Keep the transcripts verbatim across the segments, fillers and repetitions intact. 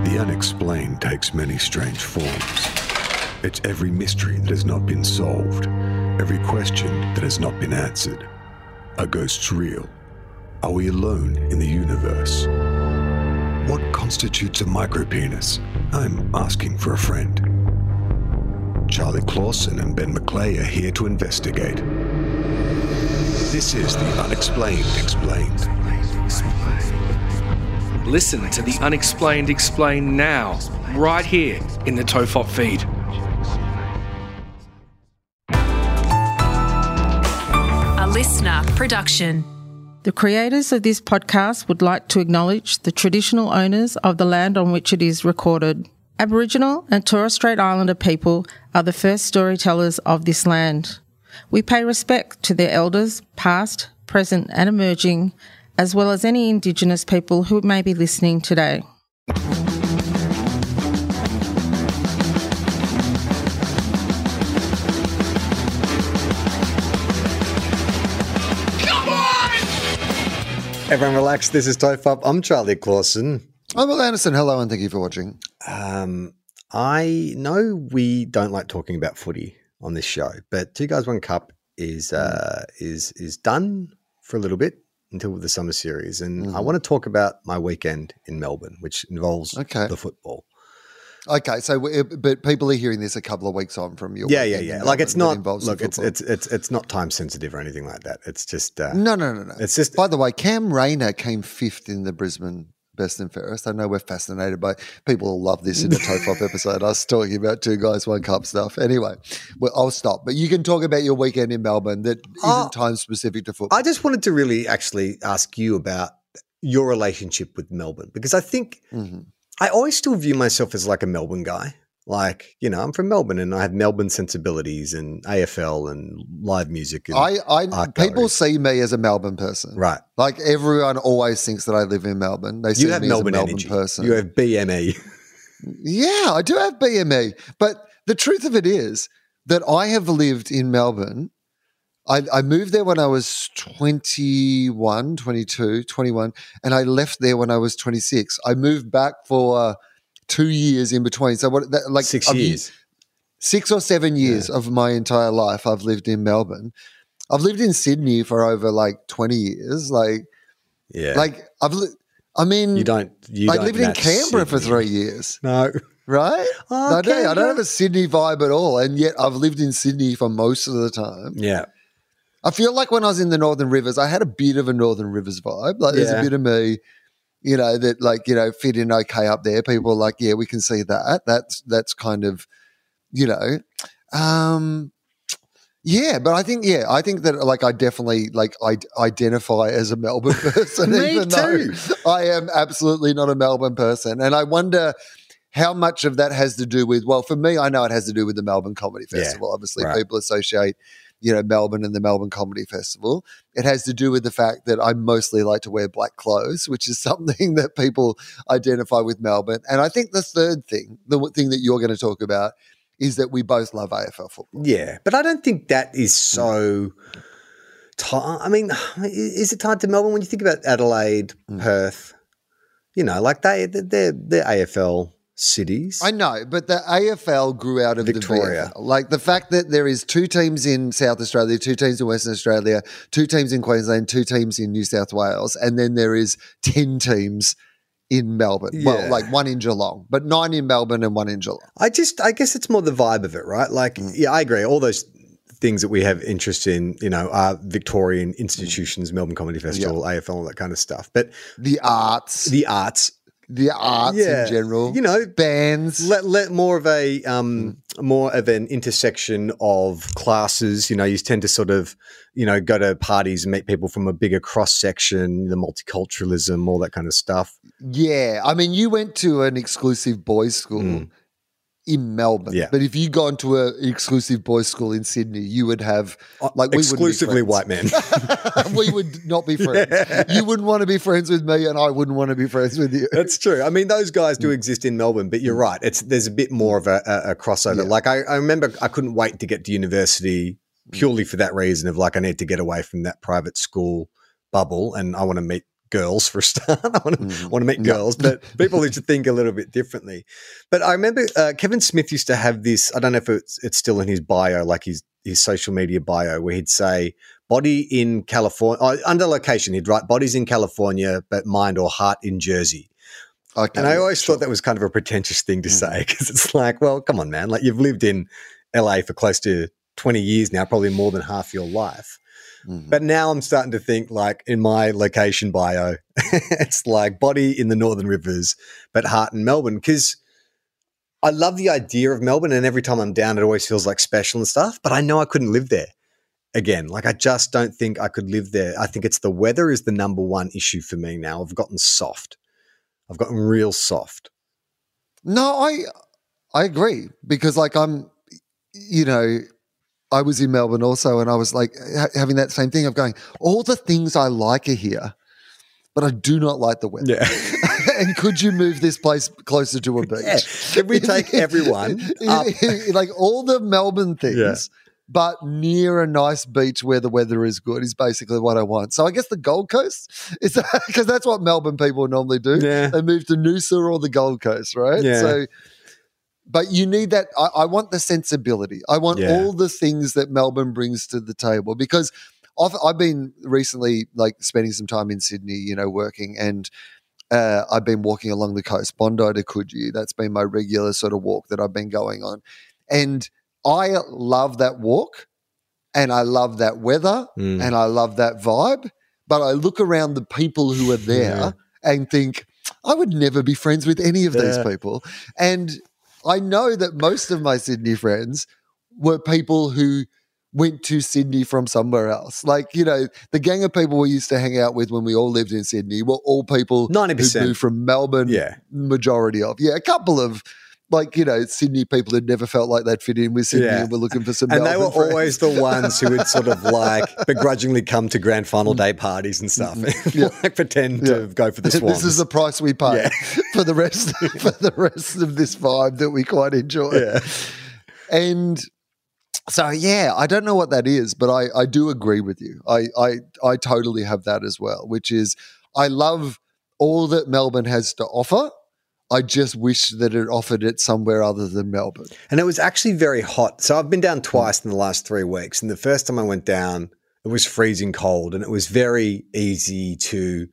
The unexplained takes many strange forms. It's every mystery that has not been solved, every question that has not been answered. Are ghosts real? Are we alone in the universe? What constitutes a micropenis? I'm asking for a friend. Charlie Clausen and Ben McClay are here to investigate. This is The Unexplained Explained. Listen to The Unexplained Explained now, right here in the Tofop feed. A listener production. The creators of this podcast would like to acknowledge the traditional owners of the land on which it is recorded. Aboriginal and Torres Strait Islander people are the first storytellers of this land. We pay respect to their elders, past, present and emerging, as well as any Indigenous people who may be listening today. Everyone relax, this is Tofop. I'm Charlie Clausen. I'm Will Anderson. Hello and thank you for watching. Um, I know we don't like talking about footy on this show, but Two Guys One Cup is uh, is is done for a little bit until the summer series, and mm-hmm. I want to talk about my weekend in Melbourne, which involves okay. the football. Okay, so but people are hearing this a couple of weeks on from your yeah, yeah, yeah. Like it's not look, it's it's it's it's not time sensitive or anything like that. It's just uh, no, no, no, no. It's just. By the way, Cam Rayner came fifth in the Brisbane Best and Fairest. I know we're fascinated by people will love this in the Tofop episode. Us talking about Two Guys One Cup stuff. Anyway, well, I'll stop. But you can talk about your weekend in Melbourne that isn't uh, time specific to football. I just wanted to really actually ask you about your relationship with Melbourne, because I think. Mm-hmm. I always still view myself as like a Melbourne guy. Like, you know, I'm from Melbourne and I have Melbourne sensibilities and A F L and live music. And I, I people see me as a Melbourne person. Right. Like everyone always thinks that I live in Melbourne. They see you have me Melbourne as a Melbourne energy. person. You have B M E. Yeah, I do have B M E. But the truth of it is that I have lived in Melbourne. I, I moved there when I was twenty-one, twenty-two, twenty-one, and I left there when I was twenty-six. I moved back for uh, two years in between. So what? That, like six I've, years, six or seven years yeah. of my entire life, I've lived in Melbourne. I've lived in Sydney for over like twenty years. Like, yeah, like I've. Li- I mean, you don't. You I don't lived in Canberra Sydney. for three years. No. Right? Oh, I, don't, I don't have a Sydney vibe at all, and yet I've lived in Sydney for most of the time. Yeah. I feel like when I was in the Northern Rivers, I had a bit of a Northern Rivers vibe. Like there's yeah. a bit of me, you know, that like, you know, fit in okay up there. People are like, yeah, we can see that. That's that's kind of, you know, um, yeah. But I think, yeah, I think that like I definitely like I identify as a Melbourne person, Me even too. though I am absolutely not a Melbourne person. And I wonder how much of that has to do with, well, for me, I know it has to do with the Melbourne Comedy Festival. Yeah, Obviously, right. people associate you know, Melbourne and the Melbourne Comedy Festival. It has to do with the fact that I mostly like to wear black clothes, which is something that people identify with Melbourne. And I think the third thing, the thing that you're going to talk about, is that we both love A F L football. Yeah, but I don't think that is so tied. I mean, is it tied to Melbourne when you think about Adelaide, mm. Perth? You know, like they, they're, they're A F L cities. I know, but the A F L grew out of Victoria. the V F L. Like the fact that there is two teams in South Australia, two teams in Western Australia, two teams in Queensland, two teams in New South Wales, and then there is ten teams in Melbourne. Yeah. Well, like one in Geelong, but nine in Melbourne and one in Geelong. I just, I guess it's more the vibe of it, right? Like, mm. yeah, I agree. All those things that we have interest in, you know, are Victorian institutions, mm. Melbourne Comedy Festival, yeah. A F L, all that kind of stuff. But the arts, the arts. The arts yeah. in general, you know, bands, let, let more of a um, mm. more of an intersection of classes. You know, you tend to sort of, you know, go to parties and meet people from a bigger cross section, the multiculturalism, all that kind of stuff. Yeah, I mean, you went to an exclusive boys' school mm. in Melbourne, yeah. but if you gone to an exclusive boys' school in Sydney, you would have like we exclusively white men. We would not be friends. Yeah. You wouldn't want to be friends with me, and I wouldn't want to be friends with you. That's true. I mean, those guys do exist in Melbourne, but you're right. It's there's a bit more of a, a, a crossover. Yeah. Like I, I remember, I couldn't wait to get to university purely for that reason of like I need to get away from that private school bubble, and I want to meet girls for a start. I want to, Mm. want to meet No. girls, but people need to think a little bit differently. But I remember uh, Kevin Smith used to have this, I don't know if it's, it's still in his bio, like his, his social media bio, where he'd say, body in California, oh, under location, he'd write bodies in California, but mind or heart in Jersey. Okay, And I yeah, always sure. thought that was kind of a pretentious thing to Mm. say, because it's like, well, come on, man. Like, you've lived in L A for close to twenty years now, probably more than half your life. Mhm. But now I'm starting to think, like, in my location bio, it's like body in the Northern Rivers, but heart in Melbourne. Because I love the idea of Melbourne, and every time I'm down, it always feels like special and stuff. But I know I couldn't live there again. Like, I just don't think I could live there. I think it's the weather is the number one issue for me now. I've gotten soft. I've gotten real soft. No, I I agree because like I'm, you know, I was in Melbourne also, and I was like ha- having that same thing of going, all the things I like are here, but I do not like the weather. Yeah. And could you move this place closer to a beach? Yeah. Could we take everyone up? like all the Melbourne things, Yeah. but near a nice beach where the weather is good is basically what I want. So I guess the Gold Coast is because that's what Melbourne people normally do. Yeah. They move to Noosa or the Gold Coast, right? Yeah. So, but you need that. I, I want the sensibility. I want Yeah. all the things that Melbourne brings to the table because I've, I've been recently like spending some time in Sydney, you know, working and. Uh, I've been walking along the coast, Bondi to Coogee. That's been my regular sort of walk that I've been going on. And I love that walk and I love that weather Mm. and I love that vibe. But I look around the people who are there Yeah. and think, I would never be friends with any of these Yeah. people. And I know that most of my Sydney friends were people who went to Sydney from somewhere else. Like, you know, the gang of people we used to hang out with when we all lived in Sydney were all people ninety who percent. moved from Melbourne, Yeah. majority of. Yeah, a couple of, like, you know, Sydney people who never felt like they'd fit in with Sydney Yeah. and were looking for some And they were Melbourne friends. always the ones who would sort of like begrudgingly come to grand final day parties and stuff, Yeah. like pretend Yeah. to go for the Swans. This is the price we pay Yeah. for the rest for the rest of this vibe that we quite enjoy. Yeah. And so yeah, I don't know what that is, but I, I do agree with you. I, I I totally have that as well, which is I love all that Melbourne has to offer. I just wish that it offered it somewhere other than Melbourne. And it was actually very hot. So I've been down twice in the last three weeks. And the first time I went down, it was freezing cold and it was very easy to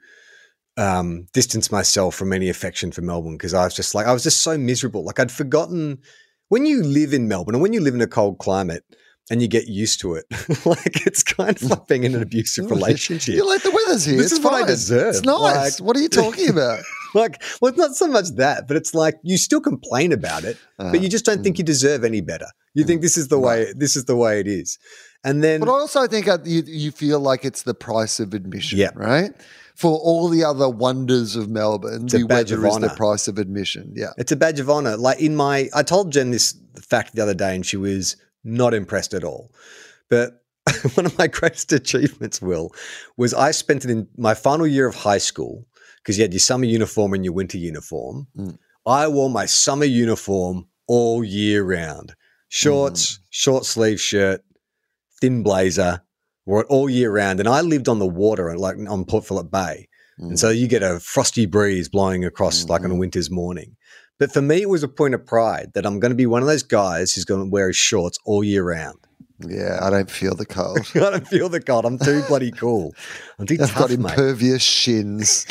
um, distance myself from any affection for Melbourne because I was just like, I was just so miserable. Like I'd forgotten when you live in Melbourne and when you live in a cold climate and you get used to it, like it's kind of like being in an abusive relationship. You're like, the weather's here. This It's is what I fine. deserve. It's nice. Like- what are you talking about? Like, well, it's not so much that, but it's like you still complain about it, but you just don't think you deserve any better. You think this is the way, this is the way it is. And then, But I also think uh, you, you feel like it's the price of admission, Yeah. right? For all the other wonders of Melbourne, a the badge of weather is the honour. price of admission. Yeah. it's a badge of honor. Like in my, I told Jen this fact the other day and she was not impressed at all. But one of my greatest achievements, Will, was I spent it in my final year of high school because you had your summer uniform and your winter uniform. Mm. I wore my summer uniform all year round. Shorts, short sleeve shirt, thin blazer, wore it all year round. And I lived on the water, like on Port Phillip Bay. And so you get a frosty breeze blowing across like on a winter's morning. But for me, it was a point of pride that I'm going to be one of those guys who's going to wear his shorts all year round. Yeah, I don't feel the cold. I don't feel the cold. I'm too bloody cool. I'm too I've tough, got mate. impervious shins.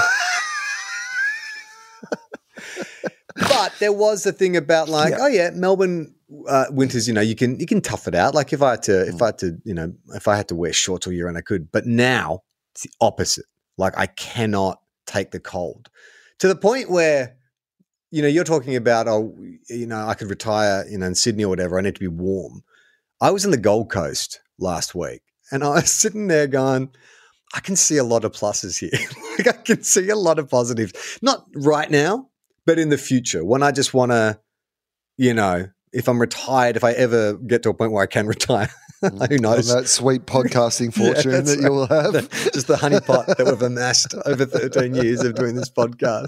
But there was the thing about like, Yeah. oh yeah, Melbourne uh, winters. You know, you can you can tough it out. Like if I had to, if I had to, you know, if I had to wear shorts all year round, I could. But now it's the opposite. Like I cannot take the cold to the point where, you know, you're talking about, oh, you know, I could retire, you know, in Sydney or whatever. I need to be warm. I was in the Gold Coast last week, and I was sitting there going, I can see a lot of pluses here. Like I can see a lot of positives. Not right now, but in the future when I just want to, you know, if I'm retired, if I ever get to a point where I can retire, Who knows? On that sweet podcasting fortune Yeah, that that's you'll right. have. The- just the honeypot that we've amassed over thirteen years of doing this podcast.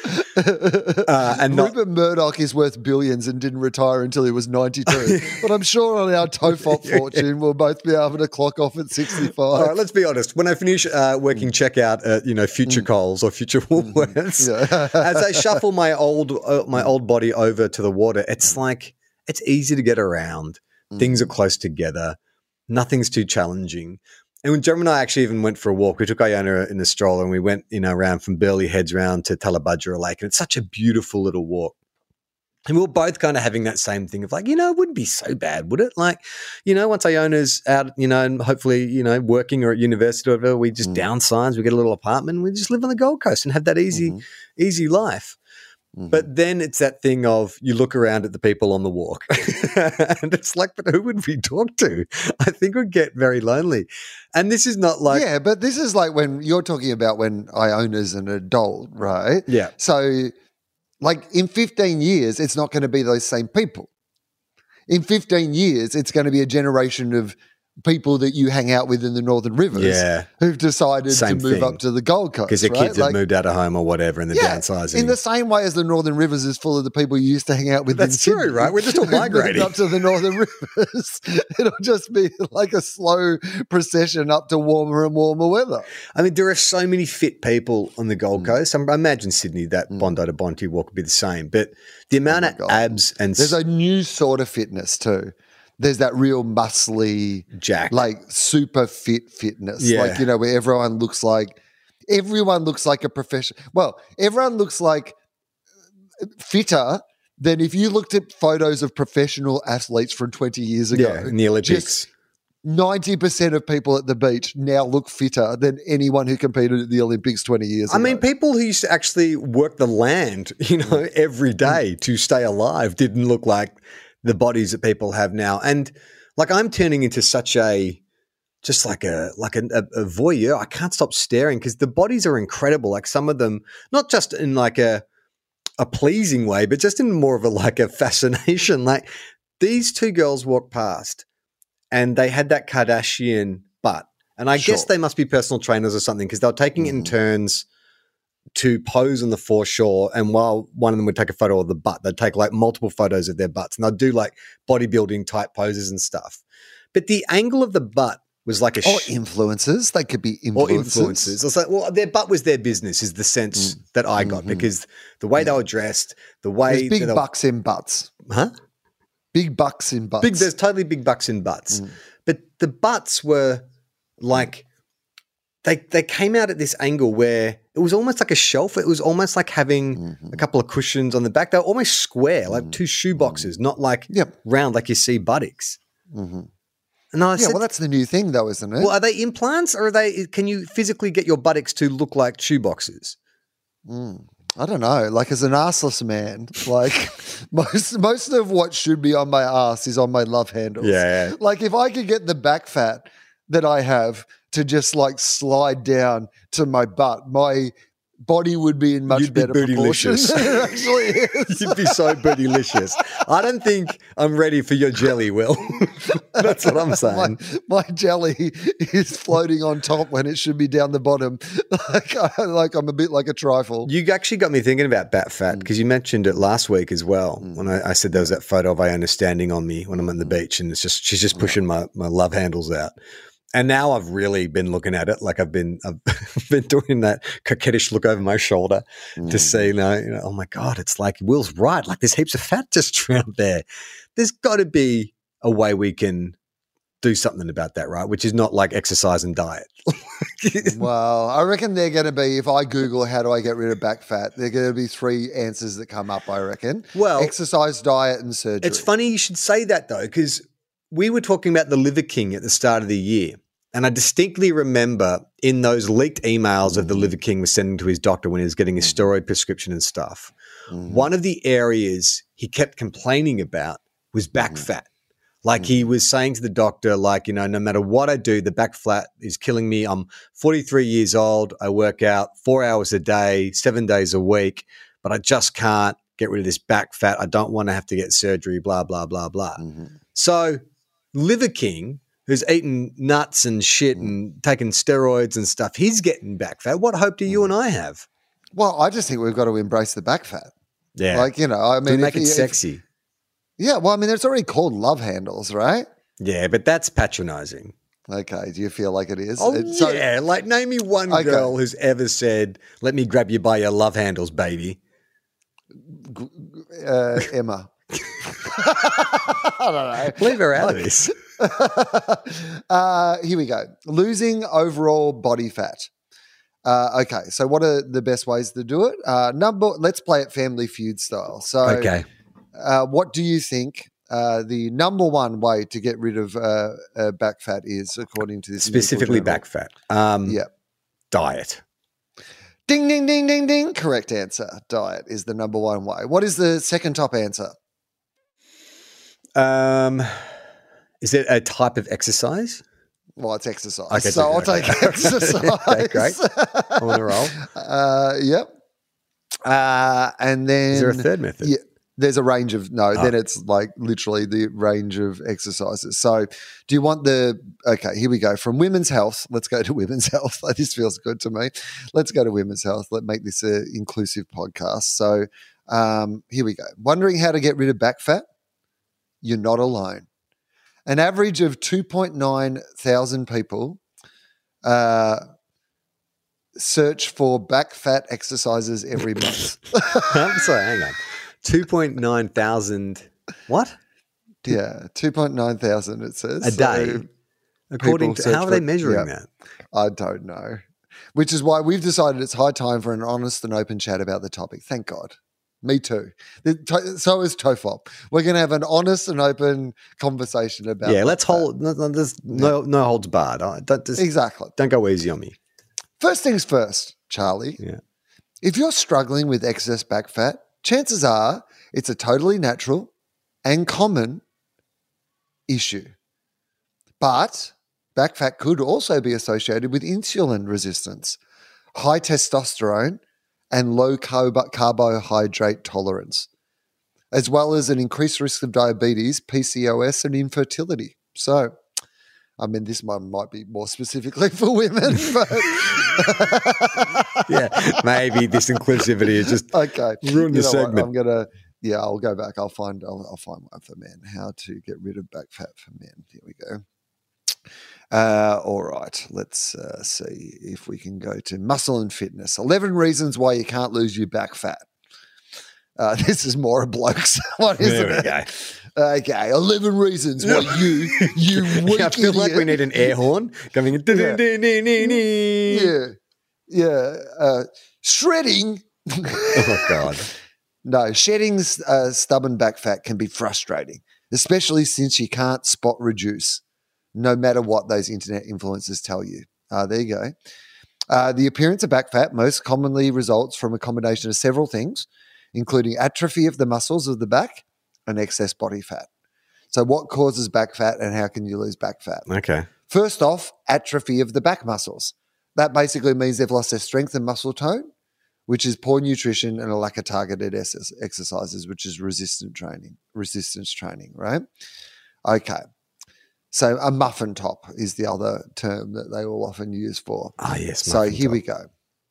Uh, and not, Rupert Murdoch is worth billions and didn't retire until he was ninety-two. But I'm sure on our Tofop fortune, we'll both be able to clock off at sixty-five. all right, let's be honest. When I finish uh, working checkout at you know Future Coles or Future Woolworths, Yeah. as I shuffle my old uh, my old body over to the water, it's like it's easy to get around. Things are close together. Nothing's too challenging. And when Jeremy and I actually even went for a walk, we took Iona in a stroller and we went, you know, around from Burley Heads round to Tallabudgera Lake. And it's such a beautiful little walk. And we were both kind of having that same thing of like, you know, it wouldn't be so bad, would it? Like, you know, once Iona's out, you know, and hopefully, you know, working or at university or whatever, we just Mm. downsize, we get a little apartment, and we just live on the Gold Coast and have that easy, Mhm. easy life. Mhm. But then it's that thing of you look around at the people on the walk and it's like, but who would we talk to? I think we'd get very lonely. And this is not like, yeah, but this is like when you're talking about when Iona's an adult, right? yeah, So, like in fifteen years, it's not going to be those same people. In fifteen years, it's going to be a generation of people that you hang out with in the Northern Rivers yeah, who've decided Same to move thing. up to the Gold Coast. because their right? kids have Like, moved out of home or whatever and they're yeah, downsizing. in the same way as the Northern Rivers is full of the people you used to hang out with. That's in true, Sydney, right? We're just all who've moved migrating. up to the Northern Rivers. It'll just be like a slow procession up to warmer and warmer weather. I mean, there are so many fit people on the Gold Coast. I I imagine Sydney, that Bondi to Bonty walk would be the same. But the amount my of God. abs and There's a new sort of fitness too. There's that real muscly, jack. like super fit fitness. Yeah. Like, you know, where everyone looks like everyone looks like a professional. Well, everyone looks like fitter than if you looked at photos of professional athletes from twenty years ago. yeah, in the Olympics. Just ninety percent of people at the beach now look fitter than anyone who competed at the Olympics twenty years I ago. mean, people who used to actually work the land, you know, every day to stay alive didn't look like the bodies that people have now. And like I'm turning into such a just like a like a, a, a voyeur. I can't stop staring because the bodies are incredible. Like some of them, not just in like a a pleasing way, but just in more of a like a fascination. Like these two girls walked past and they had that Kardashian butt. And I Sure. guess they must be personal trainers or something because they were taking it in Mhm. turns to pose on the foreshore, and while one of them would take a photo of the butt, they'd take like multiple photos of their butts, and they'd do like bodybuilding type poses and stuff. But the angle of the butt was like a or sh- influencers. They could be or influencers. influences. I was like, well, their butt was their business, is the sense that I got Mhm. because the way they were dressed, the way There's big that they were- bucks in butts. huh? Big bucks in butts. Big, there's totally big bucks in butts, Mm. but the butts were like they they came out at this angle where it was almost like a shelf. It was almost like having Mhm. a couple of cushions on the back. They were almost square, like two shoe boxes, not like Yep. round like you see buttocks. Mhm. And I Yeah, said, well, that's the new thing, though, isn't it? well, are they implants or are they? Can you physically get your buttocks to look like shoe boxes? Mm. I don't know. Like, as an arseless man, like most most of what should be on my ass is on my love handles. Yeah, yeah. Like, if I could get the back fat that I have to just like slide down to my butt, my body would be in much You'd be better proportion bootylicious. than it actually is. You'd be so bootylicious. I don't think I'm ready for your jelly, Will. That's what I'm saying. My, my jelly is floating on top when it should be down the bottom. Like, I, like I'm a bit like a trifle. You actually got me thinking about bat fat because you mentioned it last week as well when I, I said there was that photo of Iona standing on me when I'm on the beach and it's just she's just pushing my, my love handles out. And now I've really been looking at it like I've been I've been doing that coquettish look over my shoulder to see, you know, you know, oh my God, it's like Will's right. Like there's heaps of fat just around there. There's got to be a way we can do something about that, right? Which is not like exercise and diet. Well, I reckon they're going to be, if I Google how do I get rid of back fat, there are going to be three answers that come up, I reckon. Well, exercise, diet, and surgery. It's funny you should say that though, because we were talking about the Liver King at the start of the year. And I distinctly remember in those leaked emails that the Liver King was sending to his doctor when he was getting his steroid prescription and stuff, Mm-hmm. one of the areas he kept complaining about was back Mm-hmm. fat. Like he was saying to the doctor, like, you know, no matter what I do, the back fat is killing me. I'm forty-three years old. I work out four hours a day, seven days a week, but I just can't get rid of this back fat. I don't want to have to get surgery, blah, blah, blah, blah. Mm-hmm. So Liver King who's eating nuts and shit and taking steroids and stuff, he's getting back fat. What hope do you and I have? Well, I just think we've got to embrace the back fat. Yeah. Like, you know, I mean, to make if, it if, sexy. Yeah, well, I mean, it's already called love handles, right? Yeah, but that's patronizing. Okay, do you feel like it is? Oh, It- so- yeah. Like, name me one Okay. girl who's ever said, let me grab you by your love handles, baby. uh, Emma. I don't know. Leave her out of this. uh, here we go. Losing overall body fat. Uh, okay, so what are the best ways to do it? Uh, number, let's play it Family Feud style. So, Okay. uh, what do you think uh, the number one way to get rid of uh, uh, back fat is, according to this? Specifically medical back fat. Um, journal? Yeah. Diet. Ding, ding, ding, ding, ding. Correct answer. Diet is the number one way. What is the second top answer? Um, is it a type of exercise? Well, it's exercise. Okay, so I'll okay, take okay. exercise. Okay, great. On a roll. Uh, yep. Uh, and then Is there a third method? Yeah, there's a range of no. Oh. Then it's like literally the range of exercises. So, do you want the? Okay, here we go. From women's health, let's go to women's health. This feels good to me. Let's go to women's health. Let's make this an inclusive podcast. So, um, here we go. Wondering how to get rid of back fat? You're not alone. An average of two point nine thousand people uh, search for back fat exercises every month. I'm sorry, hang on. two point nine thousand what? Yeah, two point nine thousand it says. A day? So According people to, search how are for- they measuring yeah. that? I don't know. Which is why we've decided it's high time for an honest and open chat about the topic. Thank God. Me too. The to- So is Tofop. We're going to have an honest and open conversation about Yeah, back let's fat. hold, no, no, there's no, no holds barred. I- Don't, just, Exactly. don't go easy on me. First things first, Charlie. Yeah. If you're struggling with excess back fat, chances are it's a totally natural and common issue. But back fat could also be associated with insulin resistance, high testosterone, and low carb- carbohydrate tolerance, as well as an increased risk of diabetes, P C O S, and infertility. So, I mean, this one might be more specifically for women, but Yeah, maybe this inclusivity is just okay. ruin the You know what? segment. I'm gonna, yeah, I'll go back. I'll find, I'll, I'll find one for men. How to get rid of back fat for men. Here we go. Uh, all right, let's uh, see if we can go to muscle and fitness. eleven reasons why you can't lose your back fat. Uh, this is more a bloke's one, isn't There we it? Okay, eleven reasons why you, you weak I feel like we idiot. need an air horn coming in. Yeah. Yeah. Yeah, yeah. Uh, shredding. Oh, God. No, shedding uh, stubborn back fat can be frustrating, especially since you can't spot reduce, no matter what those internet influencers tell you. Uh, there you go. Uh, the appearance of back fat most commonly results from a combination of several things, including atrophy of the muscles of the back and excess body fat. So what causes back fat and how can you lose back fat? Okay. First off, atrophy of the back muscles. That basically means they've lost their strength and muscle tone, which is poor nutrition and a lack of targeted ex- exercises, which is resistant training, resistance training, right? Okay. So a muffin top is the other term that they will often use for. Ah, yes. So muffin here top. we go.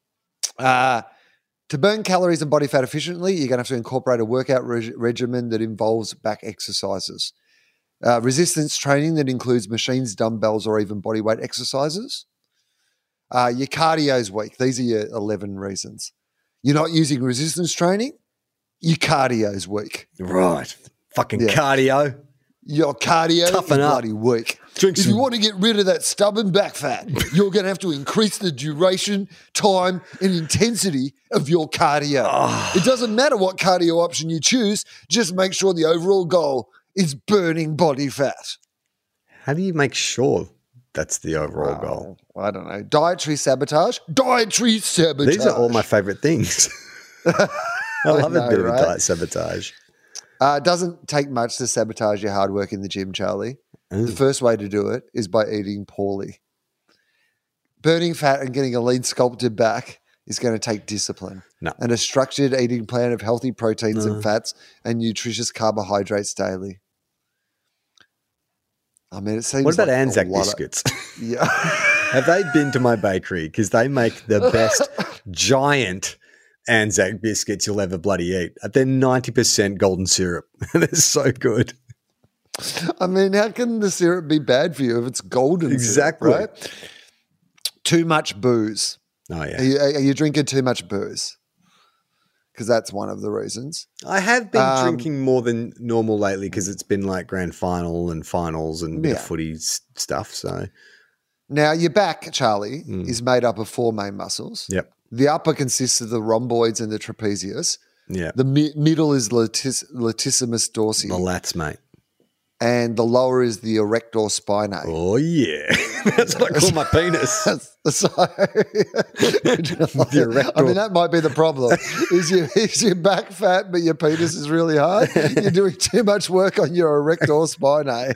Uh, to burn calories and body fat efficiently, you're going to have to incorporate a workout reg- regimen that involves back exercises. Uh, resistance training that includes machines, dumbbells, or even bodyweight exercises. Uh, your cardio's weak. These are your eleven reasons. You're not using resistance training, your cardio's weak. Right. Fucking Yeah. cardio. Your cardio Toughen is up. bloody weak. Drink if some- you want to get rid of that stubborn back fat, you're going to have to increase the duration, time, and intensity of your cardio. Ah. It doesn't matter what cardio option you choose, just make sure the overall goal is burning body fat. How do you make sure that's the overall goal? Oh, I don't know. Dietary sabotage? Dietary sabotage. These are all my favorite things. I love know, a bit right? of diet sabotage. Uh, it doesn't take much to sabotage your hard work in the gym, Charlie. Ooh. The first way to do it is by eating poorly. Burning fat and getting a lean, sculpted back is going to take discipline. No. And a structured eating plan of healthy proteins No. and fats and nutritious carbohydrates daily. I mean, it seems What about like a Anzac lot of- biscuits? yeah. Have they been to my bakery? Because they make the best giant Anzac biscuits you'll ever bloody eat. They're ninety percent golden syrup. They're so good. I mean, how can the syrup be bad for you if it's golden Exactly. syrup, right? Too much booze. Oh, yeah. Are you, are you drinking too much booze? Because that's one of the reasons. I have been Um, drinking more than normal lately because it's been like grand final and finals and a bit Yeah. of footy s- stuff. So, Now, your back, Charlie, Mm. is made up of four main muscles. yep. The upper consists of the rhomboids and the trapezius. Yeah. The mi- middle is latis- latissimus dorsi. The lats, mate. And the lower is the erector spinae. Oh, yeah. That's what I call my penis. So, The erector. I mean, that might be the problem. Is your, is your back fat, but your penis is really hard? You're doing too much work on your erector spinae.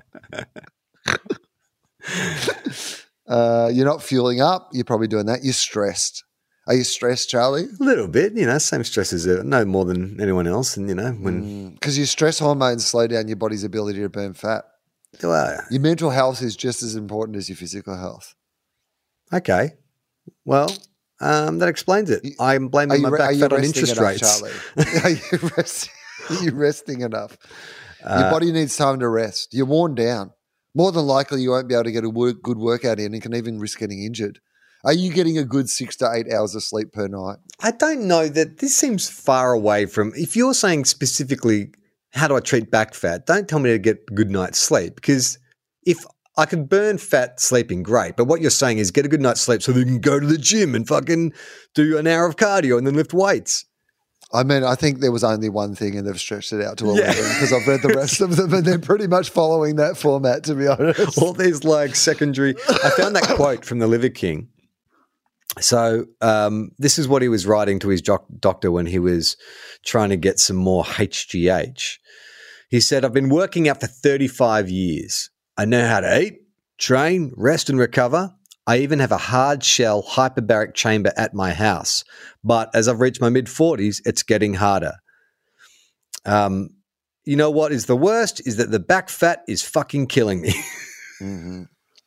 uh, you're not fueling up. You're probably doing that. You're stressed. Are you stressed, Charlie? A little bit, you know, same stress as uh, no more than anyone else. And, you know, when, Because your stress hormones slow down your body's ability to burn fat. well, Your mental health is just as important as your physical health. okay. Well, um, that explains it. I'm Are blaming you, my re- back are you fat on resting interest enough, rates. Charlie? Are you, rest, are you resting enough? Uh, Your body needs time to rest. You're worn down. More than likely, you won't be able to get a work, good workout in and can even risk getting injured. Are you getting a good six to eight hours of sleep per night? I don't know that this seems far away from, if you're saying specifically, how do I treat back fat? Don't tell me to get good night's sleep, because if I could burn fat sleeping, great. But what you're saying is get a good night's sleep so that you can go to the gym and fucking do an hour of cardio and then lift weights. I mean, I think there was only one thing and they've stretched it out to Yeah. eleven because I've read the rest of them and they're pretty much following that format, to be honest. All these like secondary. I found that quote from the Liver King. So um, this is what he was writing to his doc- doctor when he was trying to get some more H G H. He said, I've been working out for thirty-five years. I know how to eat, train, rest and recover. I even have a hard shell hyperbaric chamber at my house. But as I've reached my mid-forties, it's getting harder. Um, you know what is the worst? Is that the back fat is fucking killing me. Mm-hmm.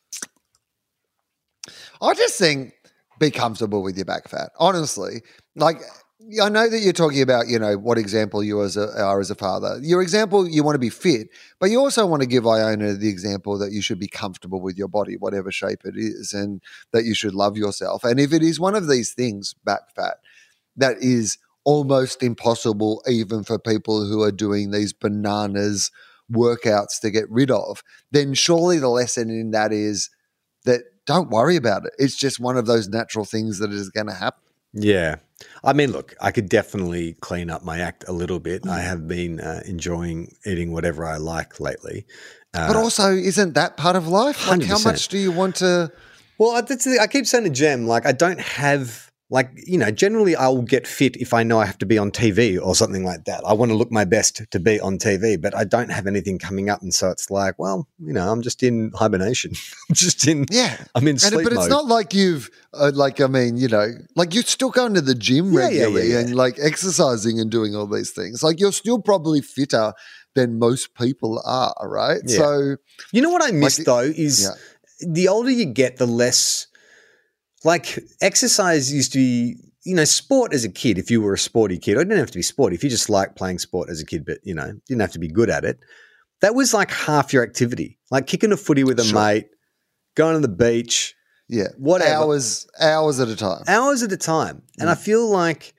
I just think be comfortable with your back fat. Honestly, like I know that you're talking about, you know, what example you as a, are as a father. Your example, you want to be fit, but you also want to give Iona the example that you should be comfortable with your body, whatever shape it is, and that you should love yourself. And if it is one of these things, back fat, that is almost impossible even for people who are doing these bananas workouts to get rid of, then surely the lesson in that is that don't worry about it. It's just one of those natural things that is going to happen. Yeah. I mean, look, I could definitely clean up my act a little bit. I have been uh, enjoying eating whatever I like lately. Uh, But also, isn't that part of life? Like, how one hundred percent. much do you want to? well, that's the, I keep saying to Jem, like, I don't have, like, you know, generally I will get fit if I know I have to be on T V or something like that. I want to look my best to be on T V, but I don't have anything coming up. And so it's like, well, you know, I'm just in hibernation. I'm just in, Yeah. I'm in And, sleep but it's mode. not like you've, uh, like, I mean, you know, like you're still going to the gym Yeah, yeah, yeah, regularly yeah. and like exercising and doing all these things. Like you're still probably fitter than most people are, right? Yeah. So, You know what I miss Like- though is Yeah. the older you get, the less like exercise used to be, you know, sport as a kid. If you were a sporty kid, or it didn't have to be sporty. If you just liked playing sport as a kid, but you know, didn't have to be good at it. That was like half your activity, like kicking a footy with a Sure. mate, going to the beach, yeah, Whatever. hours, hours at a time. hours at a time. And I Mm. feel like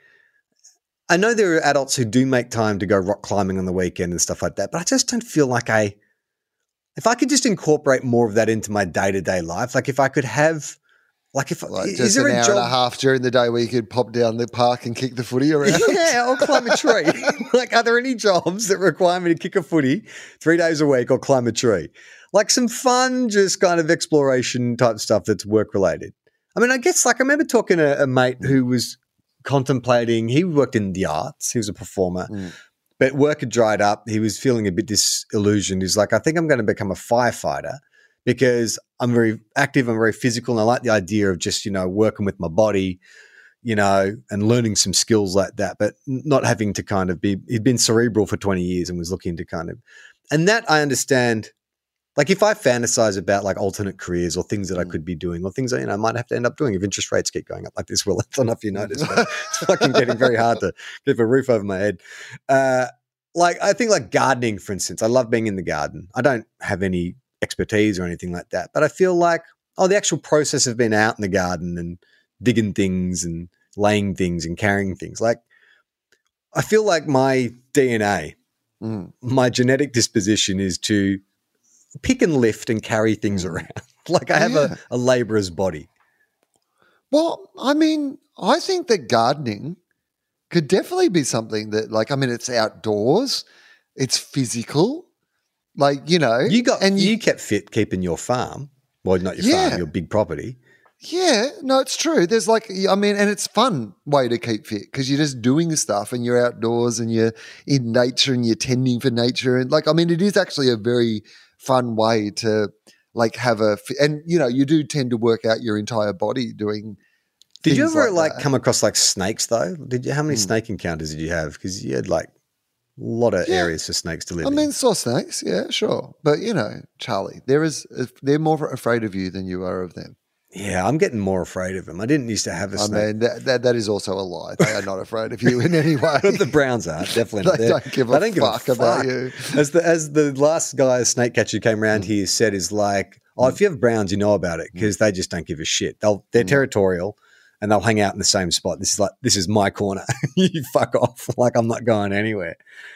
I know there are adults who do make time to go rock climbing on the weekend and stuff like that, but I just don't feel like I, if I could just incorporate more of that into my day to day life, like if I could have, like if Like is just there an a hour job? and a half during the day where you could pop down the park and kick the footy around. Yeah, or climb a tree. Like, are there any jobs that require me to kick a footy three days a week or climb a tree? Like some fun, just kind of exploration type stuff that's work related. I mean, I guess like I remember talking to a mate who was contemplating, he worked in the arts, he was a performer, Mm. but work had dried up. He was feeling a bit disillusioned. He's like, I think I'm going to become a firefighter because I'm very active, I'm very physical, and I like the idea of just, you know, working with my body, you know, and learning some skills like that, but not having to kind of be, he'd been cerebral for twenty years and was looking to kind of, and that I understand, Like if I fantasize about like alternate careers or things that I could be doing or things that, you know, I might have to end up doing if interest rates keep going up like this. Well, I don't know if you noticed, but it's fucking getting very hard to keep a roof over my head. Uh, like I think like gardening, for instance, I love being in the garden. I don't have any expertise or anything like that, but I feel like, oh, the actual process of being out in the garden and digging things and laying things and carrying things. Like I feel like my D N A, mm. my genetic disposition is to pick and lift and carry things around. Like I have yeah. a, a labourer's body. Well, I mean, I think that gardening could definitely be something that, like, I mean, it's outdoors, it's physical, like, you know. You got and you, you kept fit keeping your farm. Well, not your yeah. farm, your big property. Yeah, no, it's true. There's like, I mean, and it's fun way to keep fit because you're just doing stuff and you're outdoors and you're in nature and you're tending for nature. And like, I mean, it is actually a very fun way to like have a, and you know, you do tend to work out your entire body doing. Did you ever like, like come across like snakes though? Did you, how many mm. snake encounters did you have? Because you had like a lot of yeah. areas for snakes to live I in. I mean, saw snakes, yeah, sure. But you know, Charlie, there is, they're more afraid of you than you are of them. Yeah, I'm getting more afraid of them. I didn't used to have a I snake. mean, that, that, that is also a lie. They are not afraid of you in any way. But the Browns are, definitely not. They They're, don't give a they don't fuck give a about fuck. you. As the, as the last guy, a snake catcher, came around mm. here said is like, oh, mm. if you have Browns, you know about it because mm. they just don't give a shit. They'll, they're mm. territorial and they'll hang out in the same spot. This is like, this is my corner. You fuck off. Like I'm not going anywhere.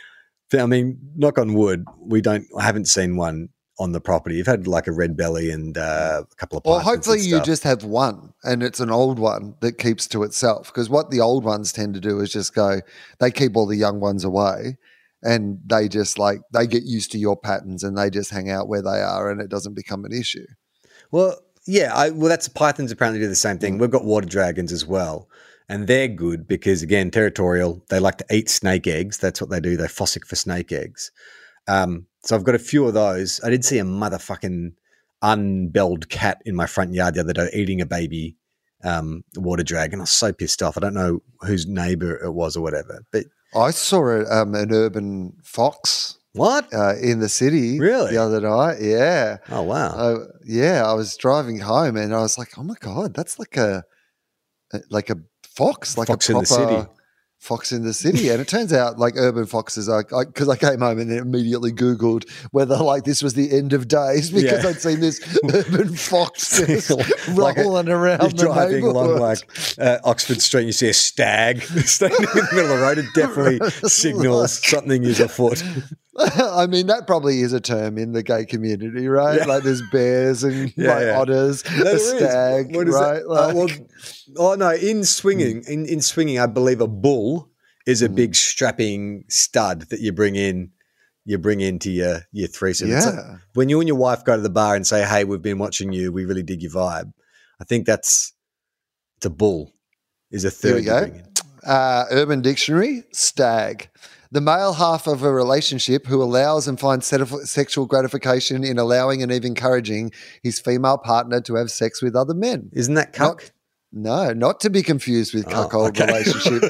I mean, knock on wood, we don't, I haven't seen one on the property. You've had like a red belly and uh, a couple of Well, pythons hopefully and you stuff. just have one and it's an old one that keeps to itself because what the old ones tend to do is just go, they keep all the young ones away and they just like, they get used to your patterns and they just hang out where they are and it doesn't become an issue. Well, yeah, I, well, that's pythons apparently do the same thing. Mm. We've got water dragons as well. And they're good because, again, territorial. They like to eat snake eggs. That's what they do. They fossick for snake eggs. Um, so I've got a few of those. I did see a motherfucking unbelled cat in my front yard the other day eating a baby um, water dragon. I was so pissed off. I don't know whose neighbour it was or whatever. But I saw a, um, an urban fox. What? Uh, in the city. Really? The other night. Yeah. Oh, wow. Uh, yeah. I was driving home and I was like, oh, my God, that's like a like a fox, like fox a proper in the city. Fox in the city. And it turns out like urban foxes are, because I, I came home and then immediately Googled whether like this was the end of days because yeah. I'd seen this urban fox just like rolling a, around the driving neighborhood. along like uh, Oxford Street and you see a stag standing in the middle of the road. It definitely signals like, something is afoot. I mean, that probably is a term in the gay community, right? Yeah. Like there's bears and yeah, like yeah. otters, a stag, what is right? Like, uh, well, oh no, in swinging, in, in swinging, I believe a bull is a mm. big strapping stud that you bring in, you bring into your your threesome. Yeah. Like when you and your wife go to the bar and say, "Hey, we've been watching you. We really dig your vibe." I think that's it's a bull. Is a third. Here we go. Uh, Urban Dictionary: stag. The male half of a relationship who allows and finds sexual gratification in allowing and even encouraging his female partner to have sex with other men. Isn't that cuck? Not, no, not to be confused with cuckold oh, okay. relationship.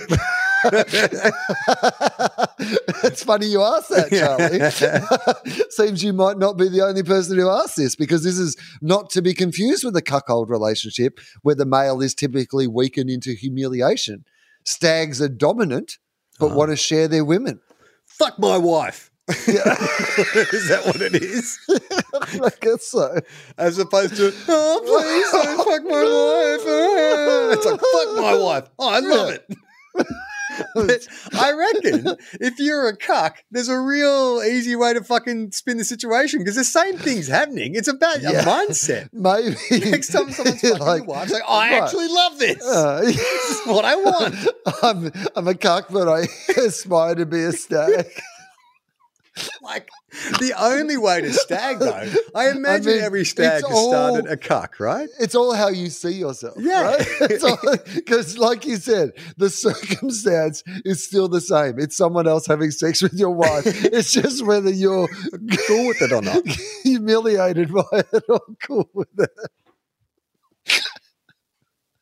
It's funny you asked that, Charlie. Seems you might not be the only person who asked this because this is not to be confused with a cuckold relationship where the male is typically weakened into humiliation. Stags are dominant but oh. want to share their women. Fuck my wife. Yeah. Is that what it is? I guess so. As opposed to, oh, please don't fuck my wife. It's like, fuck my wife. Oh, I love yeah. it. But I reckon if you're a cuck, there's a real easy way to fucking spin the situation because the same thing's happening. It's about yeah. a mindset. Maybe. Next time someone's fucking like, your wife, it's like, oh, I right. actually love this. Uh, this is what I want. I'm, I'm a cuck, but I aspire to be a stag. Like, the only way to stag, though, I imagine I mean, every stag has all, started a cuck, right? It's all how you see yourself, yeah. right? Because, like you said, the circumstance is still the same. It's someone else having sex with your wife. It's just whether you're cool with it or not. Humiliated by it or cool with it.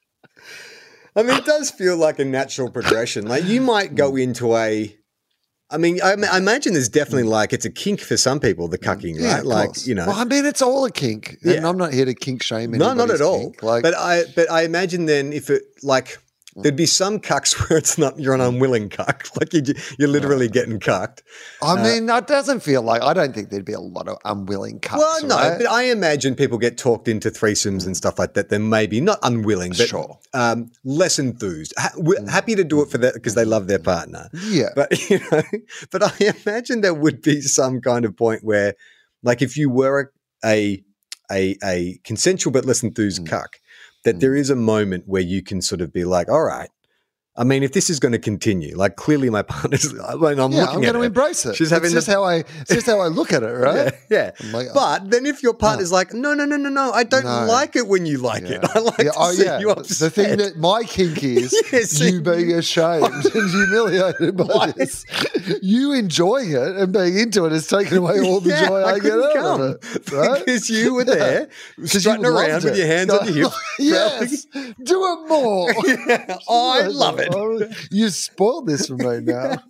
I mean, it does feel like a natural progression. Like, you might go into a... I mean, I, I imagine there's definitely like it's a kink for some people, the cucking, Yeah, right? of Like, course. you know. Well, I mean, it's all a kink, and Yeah. I'm not here to kink shame. No, not anybody's at all. kink. Like, but I, but I imagine then if it like there'd be some cucks where it's not you're an unwilling cuck, like you, you're literally getting cucked. I mean, that doesn't feel like. I don't think there'd be a lot of unwilling cucks. Well, no, right? but I imagine people get talked into threesomes and stuff like that. They're maybe not unwilling, but Sure. um, less enthused. Ha- we're happy to do it for that because they love their partner. Yeah. But you know, but I imagine there would be some kind of point where, like, if you were a a a consensual but less enthused cuck, that there is a moment where you can sort of be like, all right. I mean, if this is going to continue, like clearly my partner's, when I'm yeah, looking I'm at going to her, embrace it. She's having it's just the- how I. It's just how I look at it, right? yeah. I'm like, but then if your partner's like, no, no, no, no, no, I don't No. like it when you like it. I like Yeah, to oh, see yeah. you upset. The thing that my kink is Yeah, see- you being ashamed and humiliated by Why? this. You enjoying it and being into it has taken away all the Yeah, joy I, get couldn't out come. of it. Right? Because you were there, 'Cause you strutting loved around with it. your hands on your hip. Yes, do it more. Yeah, I love it. You spoiled this for me now.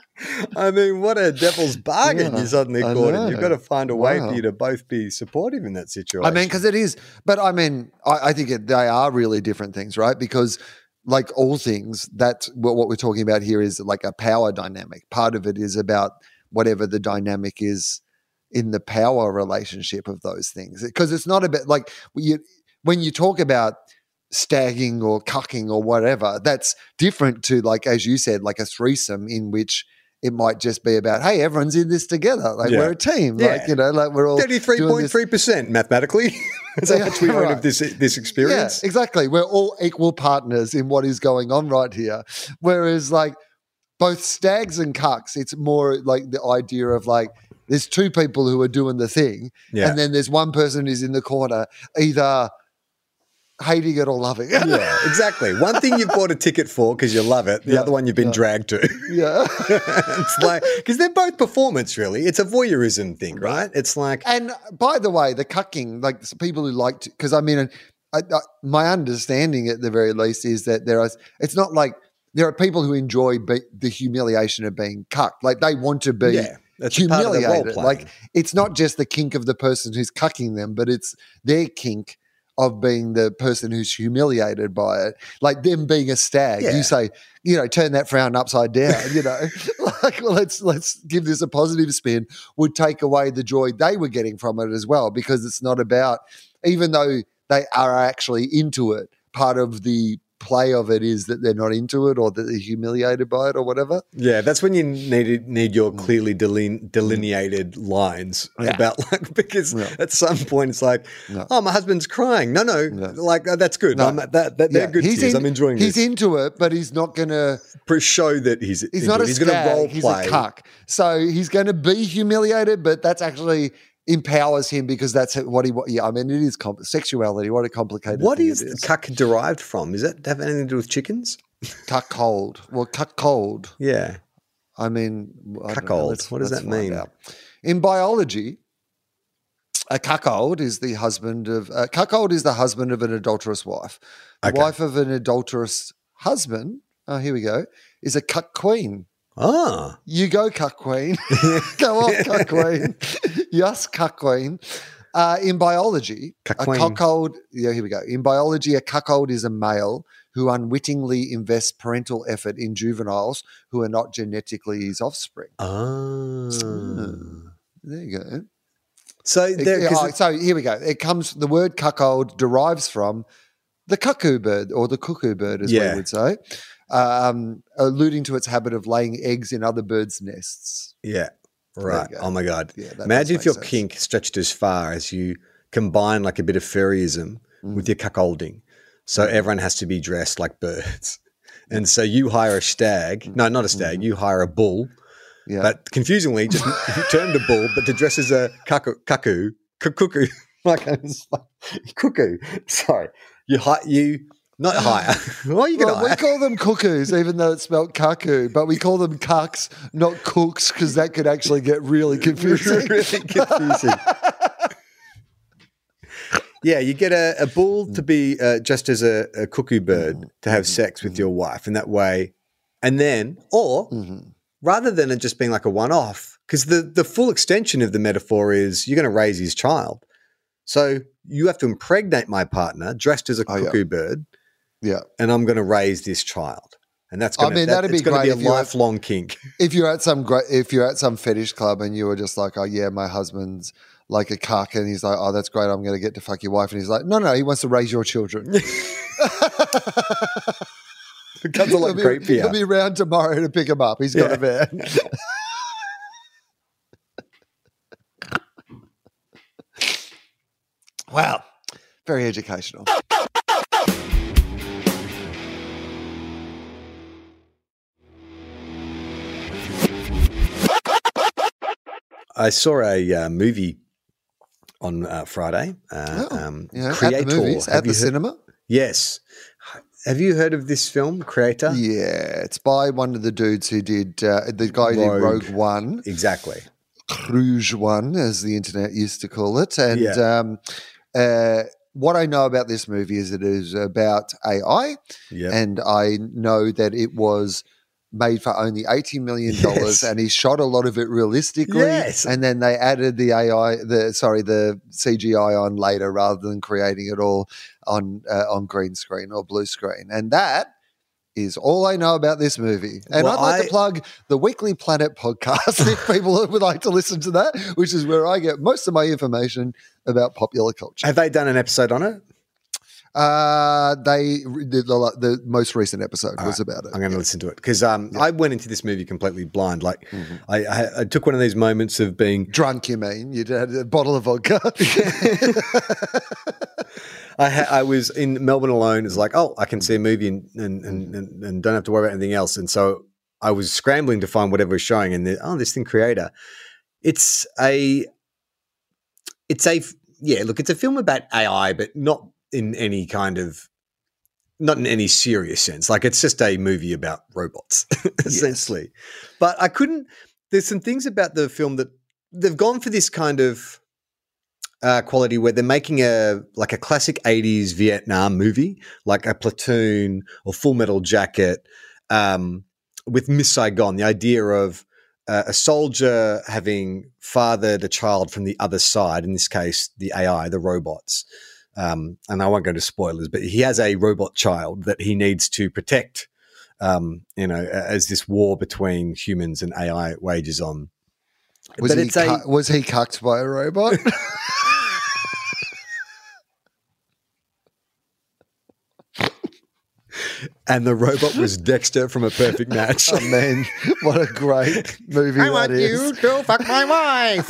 I mean, what a devil's bargain Yeah, you suddenly I caught know. in. You've got to find a way Wow. for you to both be supportive in that situation. I mean, because it is, but I mean, I, I think it, they are really different things, right? Because, like all things, that's what, what we're talking about here is like a power dynamic. Part of it is about whatever the dynamic is in the power relationship of those things. Because it's not about like you, when you talk about stagging or cucking or whatever, that's different to, like, as you said, like a threesome in which it might just be about, hey, everyone's in this together. Like Yeah. we're a team. Yeah. Like, you know, like we're all thirty-three doing point this- three percent mathematically. That's how Yeah, much we own right. of this, this experience. Yeah, exactly. We're all equal partners in what is going on right here. Whereas, like, both stags and cucks, it's more like the idea of like there's two people who are doing the thing, Yeah. and then there's one person who's in the corner, either hating it or loving it. Yeah, exactly. One thing you've bought a ticket for because you love it. The Yeah, other one you've been yeah. dragged to. Yeah. It's like because they're both performance. Really, it's a voyeurism thing, right? It's like And by the way, the cucking, like s- people who like to, because I mean, I, I, my understanding at the very least is that there are, it's not like there are people who enjoy be, the humiliation of being cucked. Like they want to be Yeah, that's a part of the humiliated. role-playing. Like it's not just the kink of the person who's cucking them, but it's their kink of being the person who's humiliated by it. Like them being a stag, Yeah. you say, you know, turn that frown upside down, you know, like, well, let's, let's give this a positive spin, would take away the joy they were getting from it as well, because it's not about, even though they are actually into it, part of the play of it is that they're not into it or that they're humiliated by it or whatever. yeah, that's when you need need your clearly deline, delineated lines Yeah. about like because Yeah. at some point it's like, No. oh, my husband's crying. No, no, No. like uh, that's good. No. I'm, that, that they're Yeah, good he's tears. in- I'm enjoying He's this. into it, but he's not going to. For show that he's He's into not it. a He's going to role stag. He's play. a cuck. So he's going to be humiliated, but that's actually empowers him because that's what he. Yeah, I mean, it is compl- sexuality. What a complicated. What thing is it is cuck derived from? Is that have anything to do with chickens? cuck cold? Well, cuck cold. Yeah. I mean, I don't know. Cuckold. Let's- What does let's that find mean? out. In biology, a cuckold is the husband of a cuckold is the husband of an adulterous wife. The Okay. wife of an adulterous husband. Oh, here we go. Is a cuck queen. Ah. You go, cuck queen. Go off, cuck queen. Yes, cuck queen. Uh, in biology, a Cuckween. cuckold. Yeah, here we go. In biology, a cuckold is a male who unwittingly invests parental effort in juveniles who are not genetically his offspring. Ah. There you go. So It- there, 'cause oh, it- so here we go. It comes. The word cuckold derives from the cuckoo bird, or the cuckoo bird, as Yeah. we would say, um, alluding to its habit of laying eggs in other birds' nests. yeah, right. go. Oh my god. Yeah, that does Imagine if make your sense. kink stretched as far as you combine like a bit of fairyism Mm. with your cuckolding. So everyone has to be dressed like birds. And so you hire a stag. No, not a stag. Mm-hmm. You hire a bull. Yeah. But confusingly, just you turn the bull, but to dress as a cuckoo, cuckoo, cu- cuckoo, like I was like, cuckoo. Sorry, you hi- you not hire. Well, you can Well, we hire. call them cuckoos, even though it's spelled cuckoo, but we call them cucks, not cooks, because that could actually get really confusing. really confusing. Yeah, you get a, a bull to be uh, just as a, a cuckoo bird to have sex with your wife, and that way, and then, or rather than it just being like a one-off, because the, the full extension of the metaphor is you're going to raise his child. So you have to impregnate my partner dressed as a Oh, yeah. cuckoo bird, Yeah. and I'm going to raise this child. And that's I going mean, to, that, that'd be it's going to great be if a you had- lifelong kink. If you're at some great, if you're at some fetish club and you were just like, oh yeah, my husband's like a cuck, and he's like, oh that's great, I'm going to get to fuck your wife, and he's like, no, no, he wants to raise your children. It comes a lot he'll, be, creepier. he'll be around tomorrow to pick him up. He's got Yeah. a van. Wow, very educational. I saw a uh, movie on uh, Friday. Uh, Oh, um, yeah, Creator. at the movies, Have at the you heard- cinema. Yes. Have you heard of this film, Creator? Yeah, it's by one of the dudes who did uh, the guy who did Rogue. Rogue One. Exactly. Rouge One, as the internet used to call it. And Yeah. um, uh, what I know about this movie is it is about A I, Yeah. and I know that it was made for only eighty million dollars, Yes. and he shot a lot of it realistically. Yes. And then they added the A I, the sorry, the C G I on later rather than creating it all on uh, on green screen or blue screen. And that is all I know about this movie. And Well, I'd like I- to plug the Weekly Planet podcast if people would like to listen to that, which is where I get most of my information about popular culture. Have they done an episode on it? Uh, they the, the, the most recent episode All was right, about it. I'm going to Yeah. listen to it because um, I went into this movie completely blind. Like, Mhm. I, I, I took one of these moments of being. Drunk, you mean? You had a bottle of vodka. I, ha- I was in Melbourne alone. It's like, oh, I can see a movie and and, and, and and don't have to worry about anything else. And so I was scrambling to find whatever was showing. And the, oh, this thing, Creator. It's a. It's a yeah. Look, it's a film about A I, but not in any kind of. Not in any serious sense. Like it's just a movie about robots, essentially. But I couldn't. There's some things about the film that they've gone for this kind of uh, quality where they're making a like a classic eighties Vietnam movie, like a Platoon or Full Metal Jacket, um, with Miss Saigon. The idea of uh, a soldier having fathered a child from the other side. In this case, the A I, the robots. Um, and I won't go into spoilers, but he has a robot child that he needs to protect, um, you know, as this war between humans and A I wages on. Was but he it's a, cu- was he cucked by a robot? and the robot was Dexter from A Perfect Match. Oh man, what a great movie that is! to fuck my wife.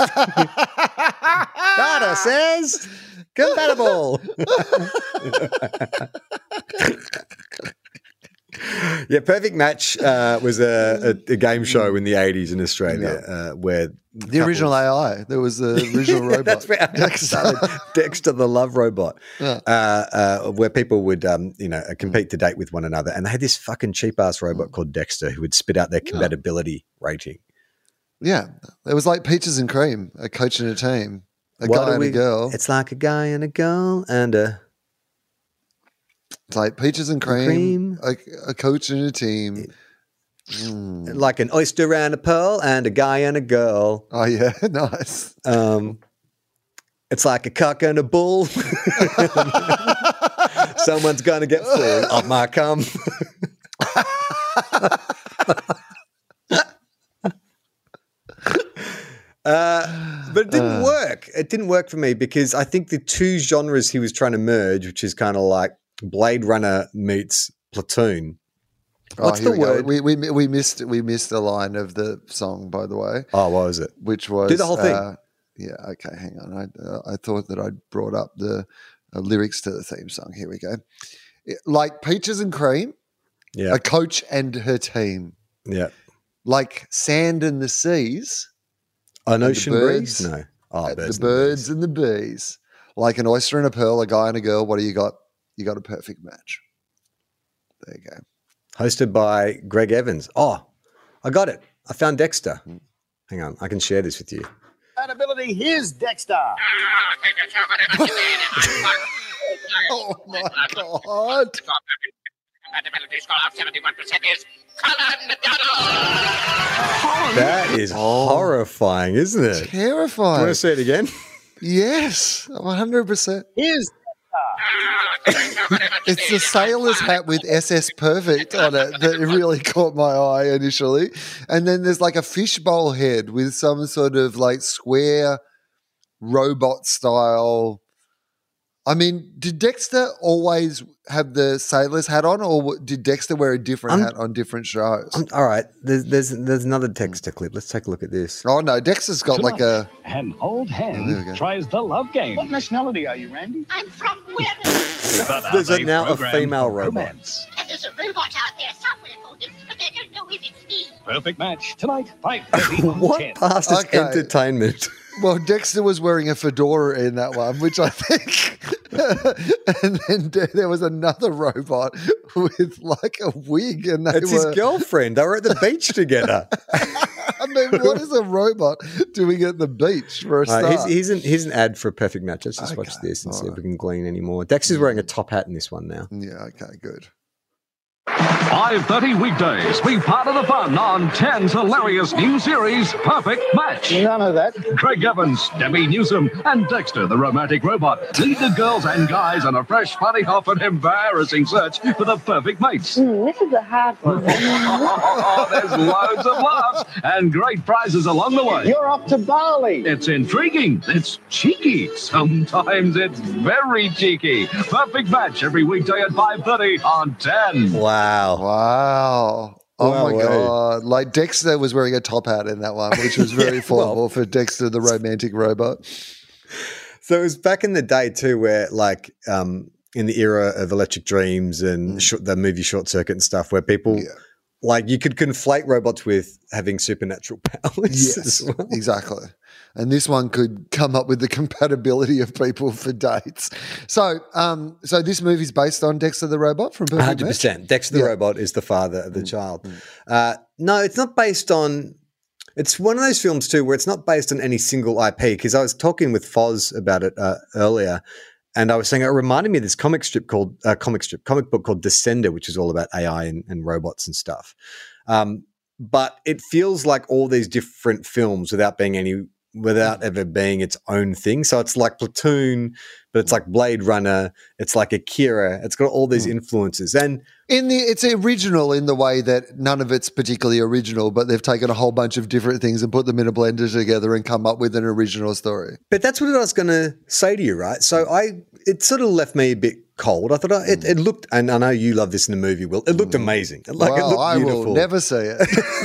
Data says compatible. Yeah, Perfect Match uh, was a, a, a game show in the eighties in Australia uh, where The original A I. There was the original robot. That's where I started. Dexter, the love robot, Yeah. uh, uh, where people would, um, you know, compete to date with one another, and they had this fucking cheap ass robot called Dexter who would spit out their compatibility rating. Yeah, it was like Peaches and Cream, a coach and a team, a What guy do and we- a girl. It's like a guy and a girl and a It's like Peaches and Cream, A, a coach and a team. Mm. like an oyster and a pearl and a guy and a girl. Oh yeah, nice. Um, it's like a cock and a bull. Someone's gonna get full of my cum. Uh, but it didn't Uh. work. It didn't work for me because I think the two genres he was trying to merge, which is kind of like Blade Runner meets Platoon. What's oh, here the we go. word? We, we we missed we missed a line of the song, by the way, Oh, what was it? which was Do the whole thing. uh, yeah. Okay, hang on. I uh, I thought that I'd brought up the uh, lyrics to the theme song. Here we go. It- like Peaches and Cream, Yeah, a coach and her team. yeah. Like Sand and the Seas, An the ocean breeze? birds. No. Oh, uh, birds the and birds and the bees. Like an oyster and a pearl, a guy and a girl. What do you got? You got a perfect match. There you go. Hosted by Greg Evans. Oh, I got it. I found Dexter. Hmm. Hang on, I can share this with you. Compatibility, here's Dexter. Oh my god! Compatibility score of seventy-one percent is Colin Dowdle. That is horrifying, isn't it? Do you Terrifying. want to say it again? Yes, one hundred percent. Here's It's the sailor's hat with S S Perfect on it that really caught my eye initially. And then there's like a fishbowl head with some sort of like square robot style. I mean, did Dexter always have the sailor's hat on, or did Dexter wear a different I'm- hat on different shows? Um, all right, there's, there's there's another Dexter clip. Let's take a look at this. Oh no, Dexter's got like a. and Old there we Hen go. tries the love game. What nationality are you, Randy? I'm from where? There's a, now a female robot. Romance. There's a robot out there somewhere, Hogan, but I don't know if it's me. Perfect match tonight, five thirty on What ten. past is Okay. entertainment? Well, Dexter was wearing a fedora in that one, which I think. And then de- there was another robot with like a wig, and they It's were. his girlfriend. They were at the beach together. I mean, what is a robot doing at the beach for a All right, start? here's, here's, an, here's an ad for a perfect match. Let's just watch Okay, this and see if alright. we can glean any more. Dexter's wearing a top hat in this one now. Yeah. Okay. Good. five thirty weekdays. Be part of the fun on ten's hilarious new series, Perfect Match. None of that. Craig Evans, Debbie Newsom, and Dexter, the romantic robot, lead the girls and guys on a fresh, funny, often embarrassing search for the perfect mates. Mm, this is a hard one. There's loads of laughs and great prizes along the way. You're off to Bali. It's intriguing. It's cheeky. Sometimes it's very cheeky. Perfect Match every weekday at five thirty on ten. Wow. Wow. Oh Wow, my eh? God. Like Dexter was wearing a top hat in that one, which was very Yeah, formal well- for Dexter, the romantic robot. So it was back in the day too, where like um, in the era of Electric Dreams and short, the movie Short Circuit and stuff, where people Yeah. like you could conflate robots with having supernatural powers. Yes, as well. exactly. And this one could come up with the compatibility of people for dates. So, um, so this movie's based on Dexter the robot from Perfect one hundred Match? percent. Dexter the Yeah. robot is the father of the child. Uh, no, it's not based on. It's one of those films too where it's not based on any single I P. Because I was talking with Foz about it uh, earlier, and I was saying it reminded me of this comic strip called uh, comic strip comic book called Descender, which is all about A I and, and robots and stuff. Um, but it feels like all these different films without being any. Without ever being its own thing. So it's like Platoon, but it's like Blade Runner. It's like Akira. It's got all these influences. And In the, it's original in the way that none of it's particularly original, but they've taken a whole bunch of different things and put them in a blender together and come up with an original story. but that's what I was going to say to you, right? So I, it sort of left me a bit cold. I thought oh, it, it looked, and I know you love this in the movie, Will. It looked amazing. Like it well, looked I beautiful. will never see it.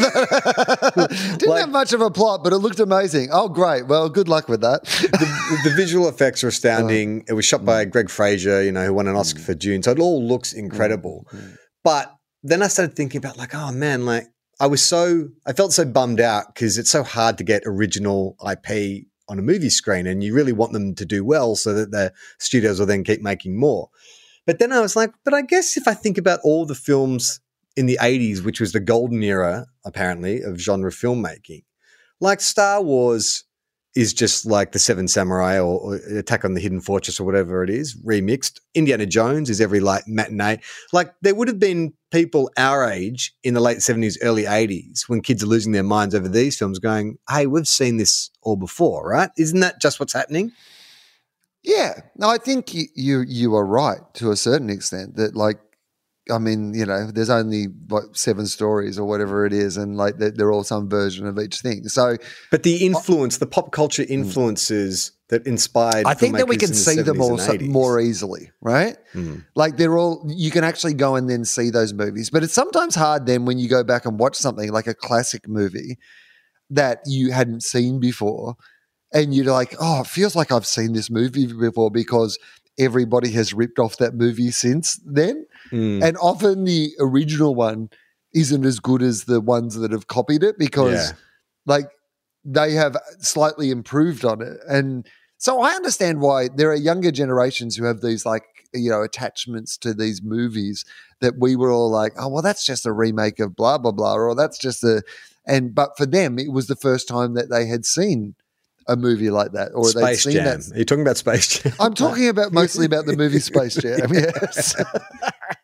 Didn't Like- have much of a plot, but it looked amazing. Oh, great. Well, good luck with that. the, the visual effects are astounding. It was shot by Greg Fraser, you know, who won an Oscar for Dune. So it all looks incredible. But then I started thinking about like, oh man, like I was so, I felt so bummed out because it's so hard to get original I P on a movie screen and you really want them to do well so that the studios will then keep making more. But then I was like, but I guess if I think about all the films in the eighties, which was the golden era, apparently, of genre filmmaking, like Star Wars is just like the Seven Samurai or, or Attack on the Hidden Fortress or whatever it is, remixed. Indiana Jones is every like matinee. Like there would have been people our age in the late seventies, early eighties when kids are losing their minds over these films going, hey, we've seen this all before, right? Isn't that just what's happening? Yeah, no, I think you, you you are right to a certain extent that like, I mean, you know, there's only what seven stories or whatever it is, and like they're, they're all some version of each thing. So, But the influence, the pop culture influences that inspired, I think that we filmmakers can in the see them all seventies so, and eighties. more easily, right? Mm. Like they're all you can actually go and then see those movies, but it's sometimes hard then when you go back and watch something like a classic movie that you hadn't seen before. And you're like, oh, it feels like I've seen this movie before because everybody has ripped off that movie since then. Mm. And often the original one isn't as good as the ones that have copied it because, Yeah. like, they have slightly improved on it. And so I understand why there are younger generations who have these, like, you know, attachments to these movies that we were all like, oh, well, that's just a remake of blah, blah, blah, or that's just a, and, but for them, it was the first time that they had seen a movie like that, or they'd Space seen Jam. that. Are you talking about Space Jam? I'm talking about mostly about the movie Space Jam. Yes.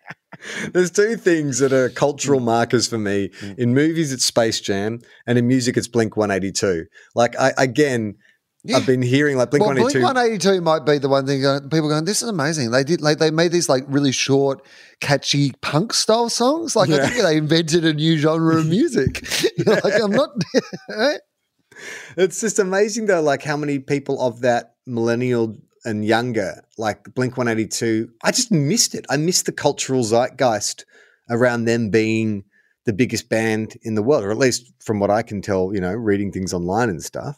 There's two things that are cultural markers for me. In movies, it's Space Jam, and in music, it's Blink one eighty-two. Like, I again, Yeah. I've been hearing like Blink well, one eighty-two. Blink one eighty-two might be the one thing going, people going, this is amazing. They did like they made these like really short, catchy punk style songs. Like Yeah. I think they invented a new genre of music. You're like I'm not. Right? It's just amazing though, like how many people of that millennial and younger, like Blink one eighty-two, I just missed it. I missed the cultural zeitgeist around them being the biggest band in the world, or at least from what I can tell, you know, reading things online and stuff.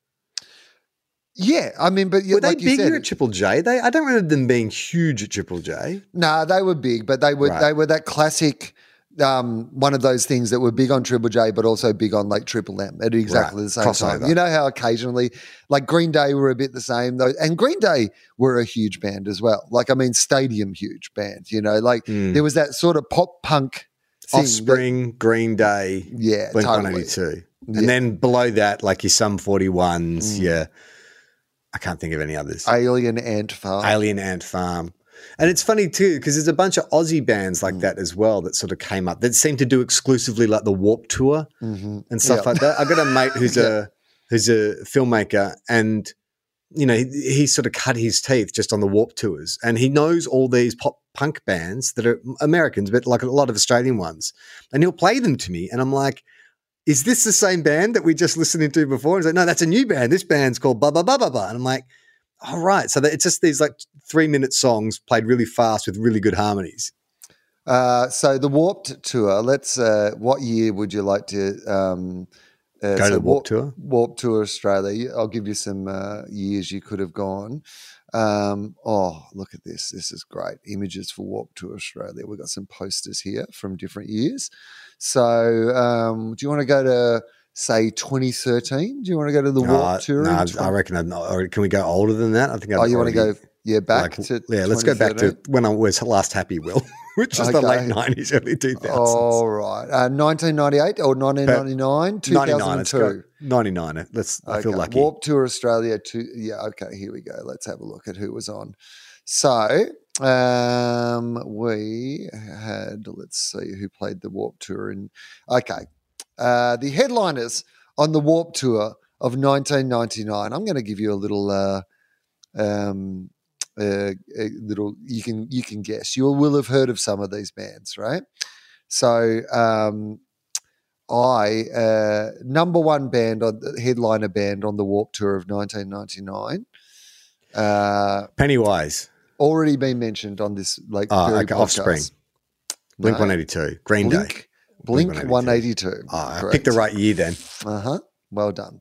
Yeah, I mean, but Were like they you bigger said, at Triple J? They, I don't remember them being huge at Triple J. nah, they were big, but they were Right. they were that classic. Um, one of those things that were big on Triple J, but also big on like Triple M at exactly Right. the same Crossover. time. You know how occasionally, like Green Day were a bit the same though, and Green Day were a huge band as well. Like I mean, stadium huge band. You know, like Mm. there was that sort of pop punk thing that- Offspring, Green Day, yeah, Blink totally. one eighty-two. Yeah. And then below that, like your Sum forty-ones, Mm. yeah. I can't think of any others. Alien Ant Farm. Alien Ant Farm. And it's funny too, because there's a bunch of Aussie bands Mm. like that as well that sort of came up that seem to do exclusively like the Warp Tour Mm-hmm. and stuff Yeah. like that. I've got a mate who's Yeah. a who's a filmmaker, and you know, he, he sort of cut his teeth just on the Warp Tours, and he knows all these pop punk bands that are Americans, but like a lot of Australian ones, and he'll play them to me, and I'm like, is this the same band that we just listened to before? And he's like, no, that's a new band. This band's called blah, blah, blah, blah, blah. And I'm like, all right. So that it's just these like three minute songs played really fast with really good harmonies. Uh, so the Warped Tour. Let's. Uh, what year would you like to um, uh, Go to so the Warped Tour? Warped Tour Australia. I'll give you some uh, years you could have gone. Um, oh, look at this. This is great. Images for Warped Tour Australia. We've got some posters here from different years. So um, do you want to go to, say, twenty thirteen? Do you want to go to the No, Warped Tour? no, in I, twenty I reckon. I'd, or can we go older than that? I think. I'd Oh, you want to already- go, yeah, back like, to yeah, let's go back to twenty thirteen? when I was last happy, Will, which is the Okay. late nineties, early two thousands. All right. Uh, nineteen ninety-eight or nineteen ninety-nine? ninety-nine, let's two thousand two. go. ninety-nine. Let's, I feel Okay, lucky. Warped Tour Australia. To, yeah, okay, here we go. Let's have a look at who was on. So um, we had, let's see who played the Warped Tour. In, okay, uh, the headliners on the Warped Tour of nineteen ninety-nine. I'm going to give you a little, uh, um, uh, a little. You can you can guess. You will have heard of some of these bands, right? So. Um, I uh, number one band on the headliner band on the Warped Tour of nineteen ninety-nine. Uh, Pennywise. already been mentioned on this like Oh, very okay, podcast. Offspring. Blink No. one eighty-two. Green Day. Blink, Blink one eighty-two. Oh, I picked the right year then. Uh huh. Well done.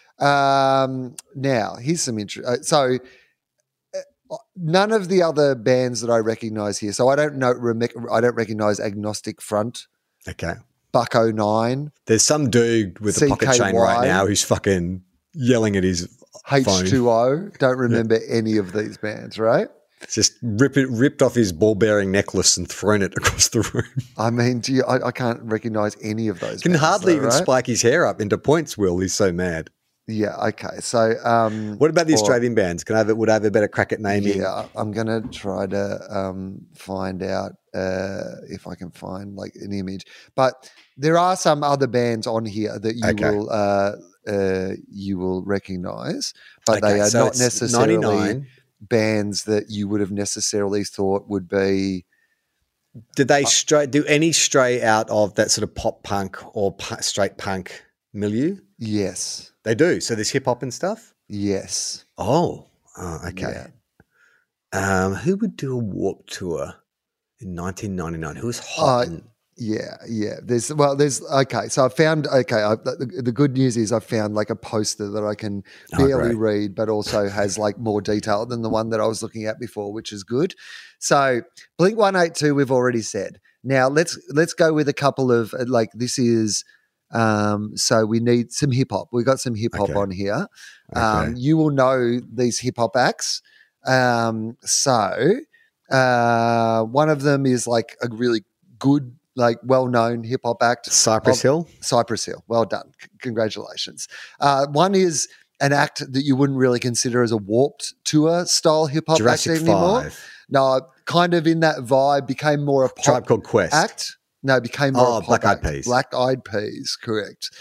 Um, now here's some intro. Uh, so. uh, None of the other bands that I recognise here. So I don't know. rem- I don't recognise Agnostic Front, Okay. Bucko Nine, There's some dude with a pocket C K chain right Y. now who's fucking yelling at his H phone. two O. Don't remember any of these bands, right? Just rip it, ripped off his ball bearing necklace and thrown it across the room. I mean, do you, I, I can't recognise any of those. Can bands, hardly though, even right? spike his hair up into points, Will. He's so mad. Yeah. Okay. So, um, What about the or- Australian bands? Can I have, a- would I have a better crack at naming? Yeah, I'm gonna try to um, find out uh, if I can find like an image. But there are some other bands on here that you Okay. will uh, uh, you will recognise, but Okay, they are so not it's necessarily ninety-nine. bands that you would have necessarily thought would be. Did they stray, do any stray out of that sort of pop punk or pu- straight punk milieu? Yes. They do. So there's hip hop and stuff? Yes. Oh, oh okay. Um, who would do a Warp Tour in nineteen ninety-nine? Who was hot? Uh, and- Yeah, yeah. There's well, there's okay. So I found okay. I, the, the good news is I found like a poster that I can Oh, barely great. read, but also has like more detail than the one that I was looking at before, which is good. So Blink one eighty-two, we've already said. Now let's let's go with a couple of uh, like this is. Um, so we need some hip hop. We've got some hip hop Okay. on here. Okay. Um, you will know these hip hop acts. Um, so uh, one of them is like a really good, like well-known hip hop act. Cypress of- Hill? Cypress Hill. Well done. C- congratulations. Uh, one is an act that you wouldn't really consider as a Warped Tour style hip hop act Jurassic anymore. Five. No, kind of in that vibe, became more a pop Tribe Called Quest. act. No, became more Oh, a pop Black Eyed act. Peas. Black Eyed Peas, correct.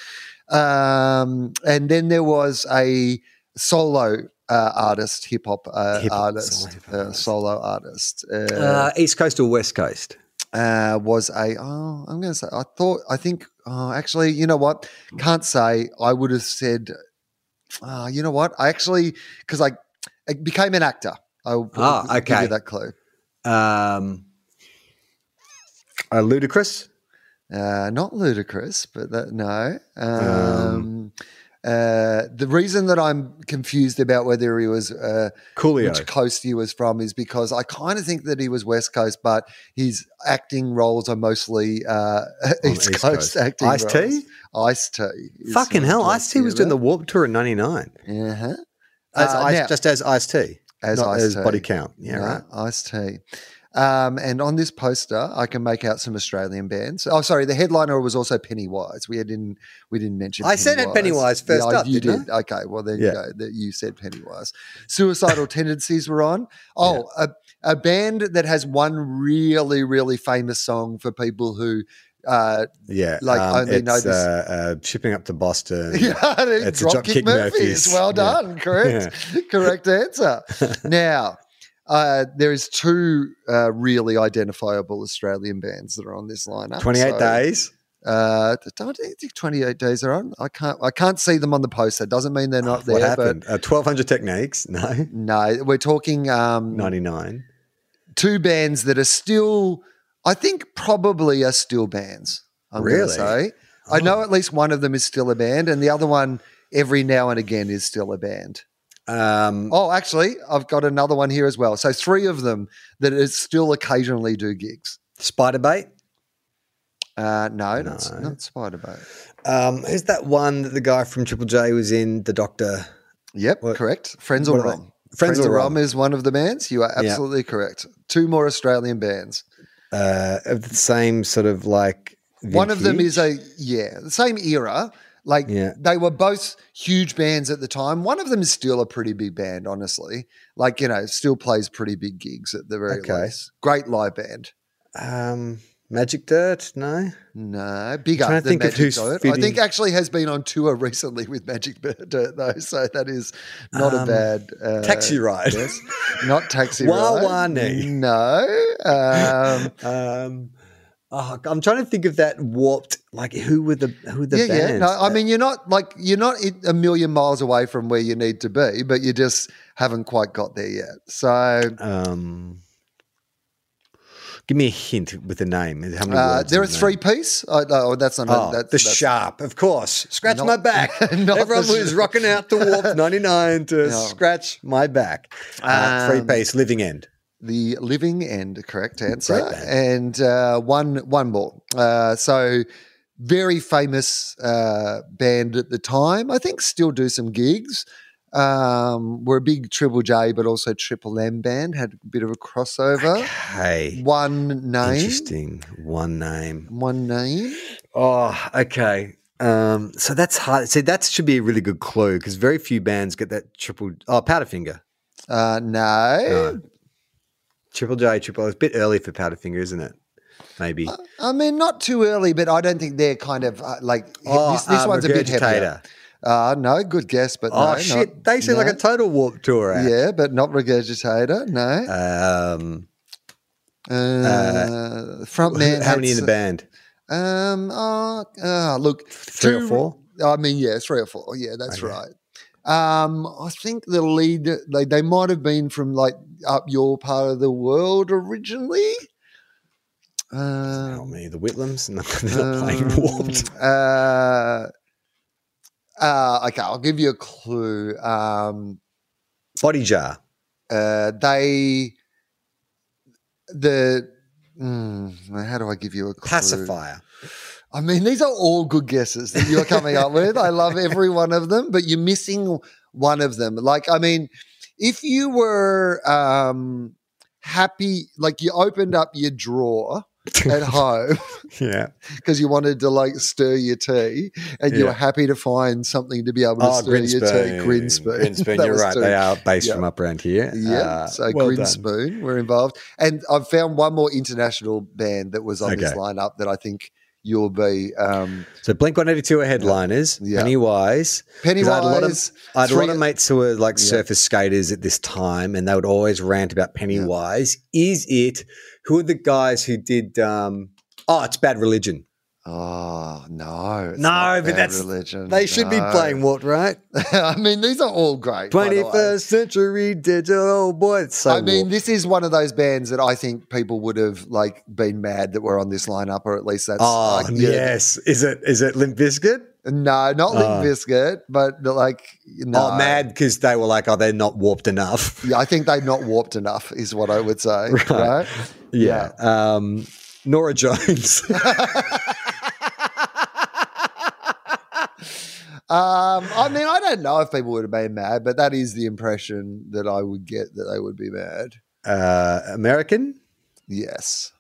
Um, and then there was a solo uh, artist, hip hop uh, Hip-hop, artist, solo hip-hop uh, artist. solo artist. Uh, Uh, East Coast or West Coast? uh, was a oh, I'm going to say I thought I think oh, actually you know what can't say I would have said uh, you know what I actually because I, I became an actor. I'll Ah, give okay. you that clue. Um, uh, Ludacris? Uh, not Ludacris, but that no. Um, Um, uh, the reason that I'm confused about whether he was uh, Coolio. which coast he was from is because I kind of think that he was West Coast, but his acting roles are mostly uh, East, East Coast, Coast. acting Ice-T? roles. Ice-T. is Fucking what hell, I'm Ice-T was talking doing the about. Warp Tour in ninety-nine. Uh-huh. As Uh, Ice, now- just as Ice-T. As not as Ice-T. body count. Yeah, No, right. Ice-T. Um, and on this poster, I can make out some Australian bands. Oh, sorry, the headliner was also Pennywise. We didn't we didn't mention. I said it Pennywise first yeah, up, You didn't did. Okay, well there Yeah. you go. That you said Pennywise. Suicidal Tendencies were on. Oh, a, a band that has one really really famous song for people who. Uh, Yeah, Like, um, only it's know this- uh, uh, shipping up to Boston. Yeah, It's a Dropkick Dropkick Murphys. Murphys. Well Yeah. done. Correct. Correct answer. Now, uh, there is two uh, really identifiable Australian bands that are on this lineup. twenty-eight So, days. Uh, I don't think twenty-eight days are on. I can't. I can't see them on the poster. Doesn't mean they're not Oh, what there. happened? Uh, twelve hundred Techniques. No, But no, we're talking um, ninety-nine. two bands that are still. I think probably are still bands. I'm going Really? to say. I know at least one of them is still a band, and the other one every now and again is still a band. Um, Oh, actually, I've got another one here as well. So three of them that is still occasionally do gigs. Spiderbait. Uh, no, not, No. not Spiderbait. Um, who's that one that the guy from Triple J was in? The Doctor. Yep, What- correct. Friends what or are they? Rom. Friends or Rom Rom. is one of the bands. You are Yeah. absolutely correct. Two more Australian bands. Uh, of the same sort of like. One of them vintage? is a yeah, the same era. Like Yeah. they were both huge bands at the time. One of them is still a pretty big band, honestly. Like, you know, still plays pretty big gigs at the very Okay. least. Great live band. um, Magic Dirt. No. No, bigger Trying to than think of Magic who's Dirt. I fitting- think actually has been on tour recently with Magic Dirt though, so that is not a Um, bad uh, Taxi Ride. Yes, not Taxi Wah Ride. Wah Nee. No. Um, Um, oh, I'm trying to think of that warped. Like who were the who were the yeah, bands? yeah. No, I mean you're not like you're not i- a million miles away from where you need to be, but you just haven't quite got there yet. So Um, give me a hint with the name. How many uh, words they're a in the name? three piece. Oh, no, that's not. Oh, that's, the that's, Sharp, of course. Scratch Not- my back. not Everyone the was Sharp. rocking out the Warp ninety-nine to No. scratch my back. Uh, three Um, piece, Living End. The Living End, correct answer. Great band. And uh, one one more. Uh, so very famous uh, band at the time. I think still do some gigs. Um, were a big Triple J, but also Triple M band. Had a bit of a crossover. Okay. One name. Interesting. One name. One name. Oh, okay. Um, so that's hard. See, that should be a really good clue because very few bands get that triple. Oh, Powderfinger. Uh, no. No. Triple J, Triple. It's a bit early for Powderfinger, isn't it? Maybe. I mean, not too early, but I don't think they're kind of uh, like oh, this. This uh, one's a bit heavier. Regurgitator. Uh, no, good guess, but Oh no, shit! not- they seem no. like a total Warp Tour act. Yeah, but not Regurgitator. No. Um, Uh, front man. how many in the band? band? Um. Oh, uh, look, Three or two- four? I mean, yeah, three or four. Yeah, that's Okay. right. Um, I think the lead they they might have been from like up your part of the world originally. Help Um, me, the Whitlams. No, they're not playing Warped. Uh, uh, okay, I'll give you a clue. Um, Body Jar. uh, they the mm, how do I give you a clue? Pacifier. I mean, these are all good guesses that you're coming up with. I love every one of them, but you're missing one of them. Like, I mean, if you were um, happy, like you opened up your drawer at home Yeah. because you wanted to like stir your tea and you Yeah. were happy to find something to be able to Oh, stir your tea. Grinspoon. Grinspoon. Grinspoon, That you're was right. two. They are based Yeah. from up around here. Yeah, Uh, so well done. Grinspoon were involved. And I've found one more international band that was on this Okay. lineup that I think you'll be. Um, So Blink one eighty-two are headliners. Yeah. Pennywise. 'Cause Pennywise. I had a lot of, I had a lot three- of mates who were like Yeah. surface skaters at this time, and they would always rant about Pennywise. Is it? Who are the guys who did? Um, oh, it's Bad Religion. Oh, no. It's No, not but Bad that's- Religion. They should be No. playing Warped, right? I mean, these are all great. by the way. twenty-first century digital. Oh boy, it's so. I mean, warped. this is one of those bands that I think people would have like been mad that were on this lineup, or at least that's. Oh like, yeah. yes, is it? Is it Limp Bizkit? No, not Limp Oh. Bizkit, but like no. Oh, mad because they were like, oh, they're not warped enough. Yeah, I think they're not warped enough, is what I would say. Right. Right? Yeah. Um, Nora Jones. Um, I mean, I don't know if people would have been mad, but that is the impression that I would get that they would be mad. uh, American. Yes.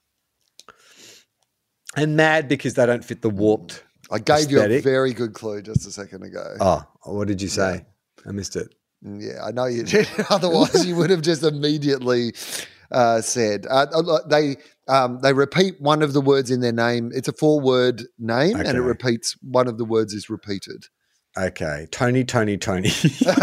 And mad because they don't fit the warped. I gave you a aesthetic. very good clue just a second ago. Oh, what did you say? I missed it. Yeah, I know you did. Otherwise, you would have just immediately uh, said. Uh, uh, they um, they repeat one of the words in their name. It's a four-word name, and it Okay. repeats one of the words is repeated. Okay. Tony, Tony, Tony.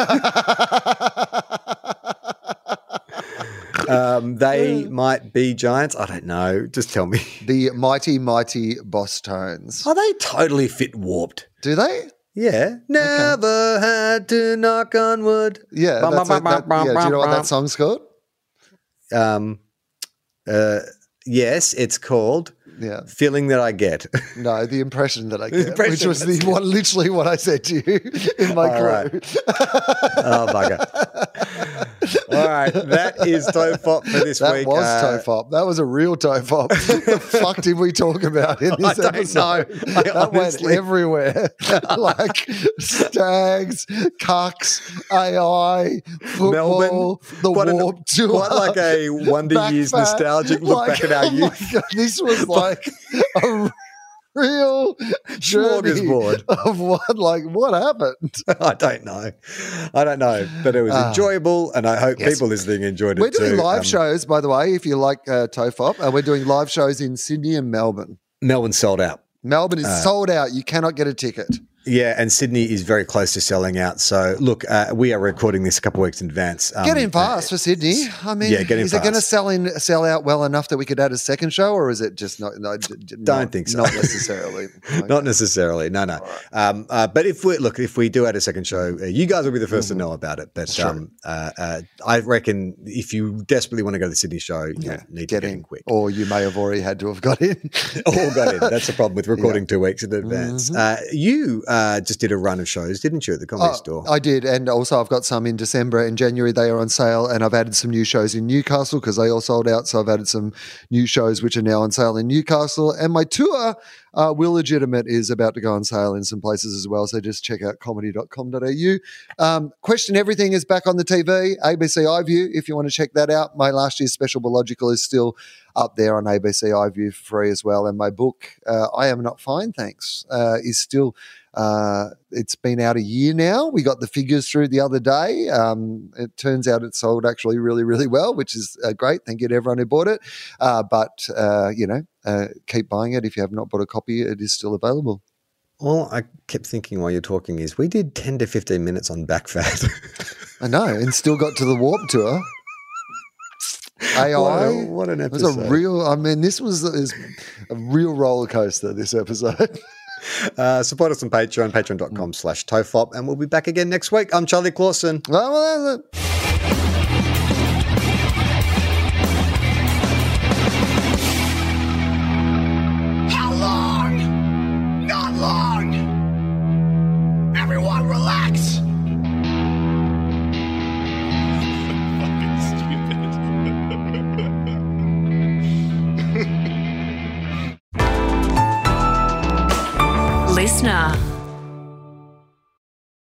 um, they might be giants. I don't know. Just tell me. The mighty, mighty Boss Tones. Oh, they totally fit warped. Do they? Yeah. Never had to knock on wood. Yeah. Bum, That's bum, a, that, bum, yeah. Do you bum, know what bum. that song's called? Um, uh, yes, it's called Yeah. Feeling That I Get. No, the impression that I get, which impression, was the that's one, literally what I said to you in my All crew. right. Oh, bugger. All right. That is Tofop for this That week. was Uh, Tofop. That was a real Tofop. What the fuck did we talk about in I this don't episode? know. I that honestly- went everywhere. Like stags, cucks, A I, football, Melbourne. the Quite an- Warped Tour. Quite like a Wonder Back Years fat. nostalgic look Like, back at our oh my youth. God, this was like a real journey Smorgasbord. of what, like, what happened? I don't know. I don't know. But it was Ah. enjoyable, and I hope Yes. people listening enjoyed it We're doing too. live Um, shows, by the way, if you like uh, Tofop. Uh, we're doing live shows in Sydney and Melbourne. Melbourne sold out. Melbourne is Uh, sold out. You cannot get a ticket. Yeah, and Sydney is very close to selling out. So, look, uh, we are recording this a couple of weeks in advance. Um, Get in fast for Sydney. I mean, yeah, get in is it going to fast. sell in sell out well enough that we could add a second show, or is it just not? No, d- d- Don't not- think so. Not necessarily. Okay. Not necessarily, no, no. Um, uh, but if we look, if we do add a second show, uh, you guys will be the 1st to know about it. But Sure. um, uh, uh, I reckon if you desperately want to go to the Sydney show, you Yeah, need get to get in in quick. or you may have already had to have got in. All got in. That's the problem with recording two weeks in advance. Mm-hmm. Uh, you uh, just did a run of shows, didn't you, at the Comedy Oh, Store? I did, and also I've got some in December and January. They are on sale, and I've added some new shows in Newcastle because they all sold out. So I've added some new shows which are now on sale in Newcastle, and my tour, uh, Will Legitimate, is about to go on sale in some places as well. So just check out comedy dot com dot a u. Um, Question Everything is back on the T V, A B C iView. If you want to check that out, my last year's special Biological is still up there on A B C iView for free as well. And my book, uh, I Am Not Fine, Thanks, uh, is still. Uh, it's been out a year now. We got the figures through the other day. Um, it turns out it sold actually really, really well, which is uh, great. Thank you to everyone who bought it. Uh, but, uh, you know, uh, keep buying it. If you have not bought a copy, it is still available. All I kept thinking while you're talking is we did ten to fifteen minutes on back fat. I know, and still got to the Warp Tour. A I. What a- what an It was a episode. real, I mean, this was is a real roller coaster, this episode. Uh, support us on Patreon, patreon dot com slash tofop, and we'll be back again next week. I'm Charlie Clausen. Well, well, that's it. How long? Not long. Everyone relax.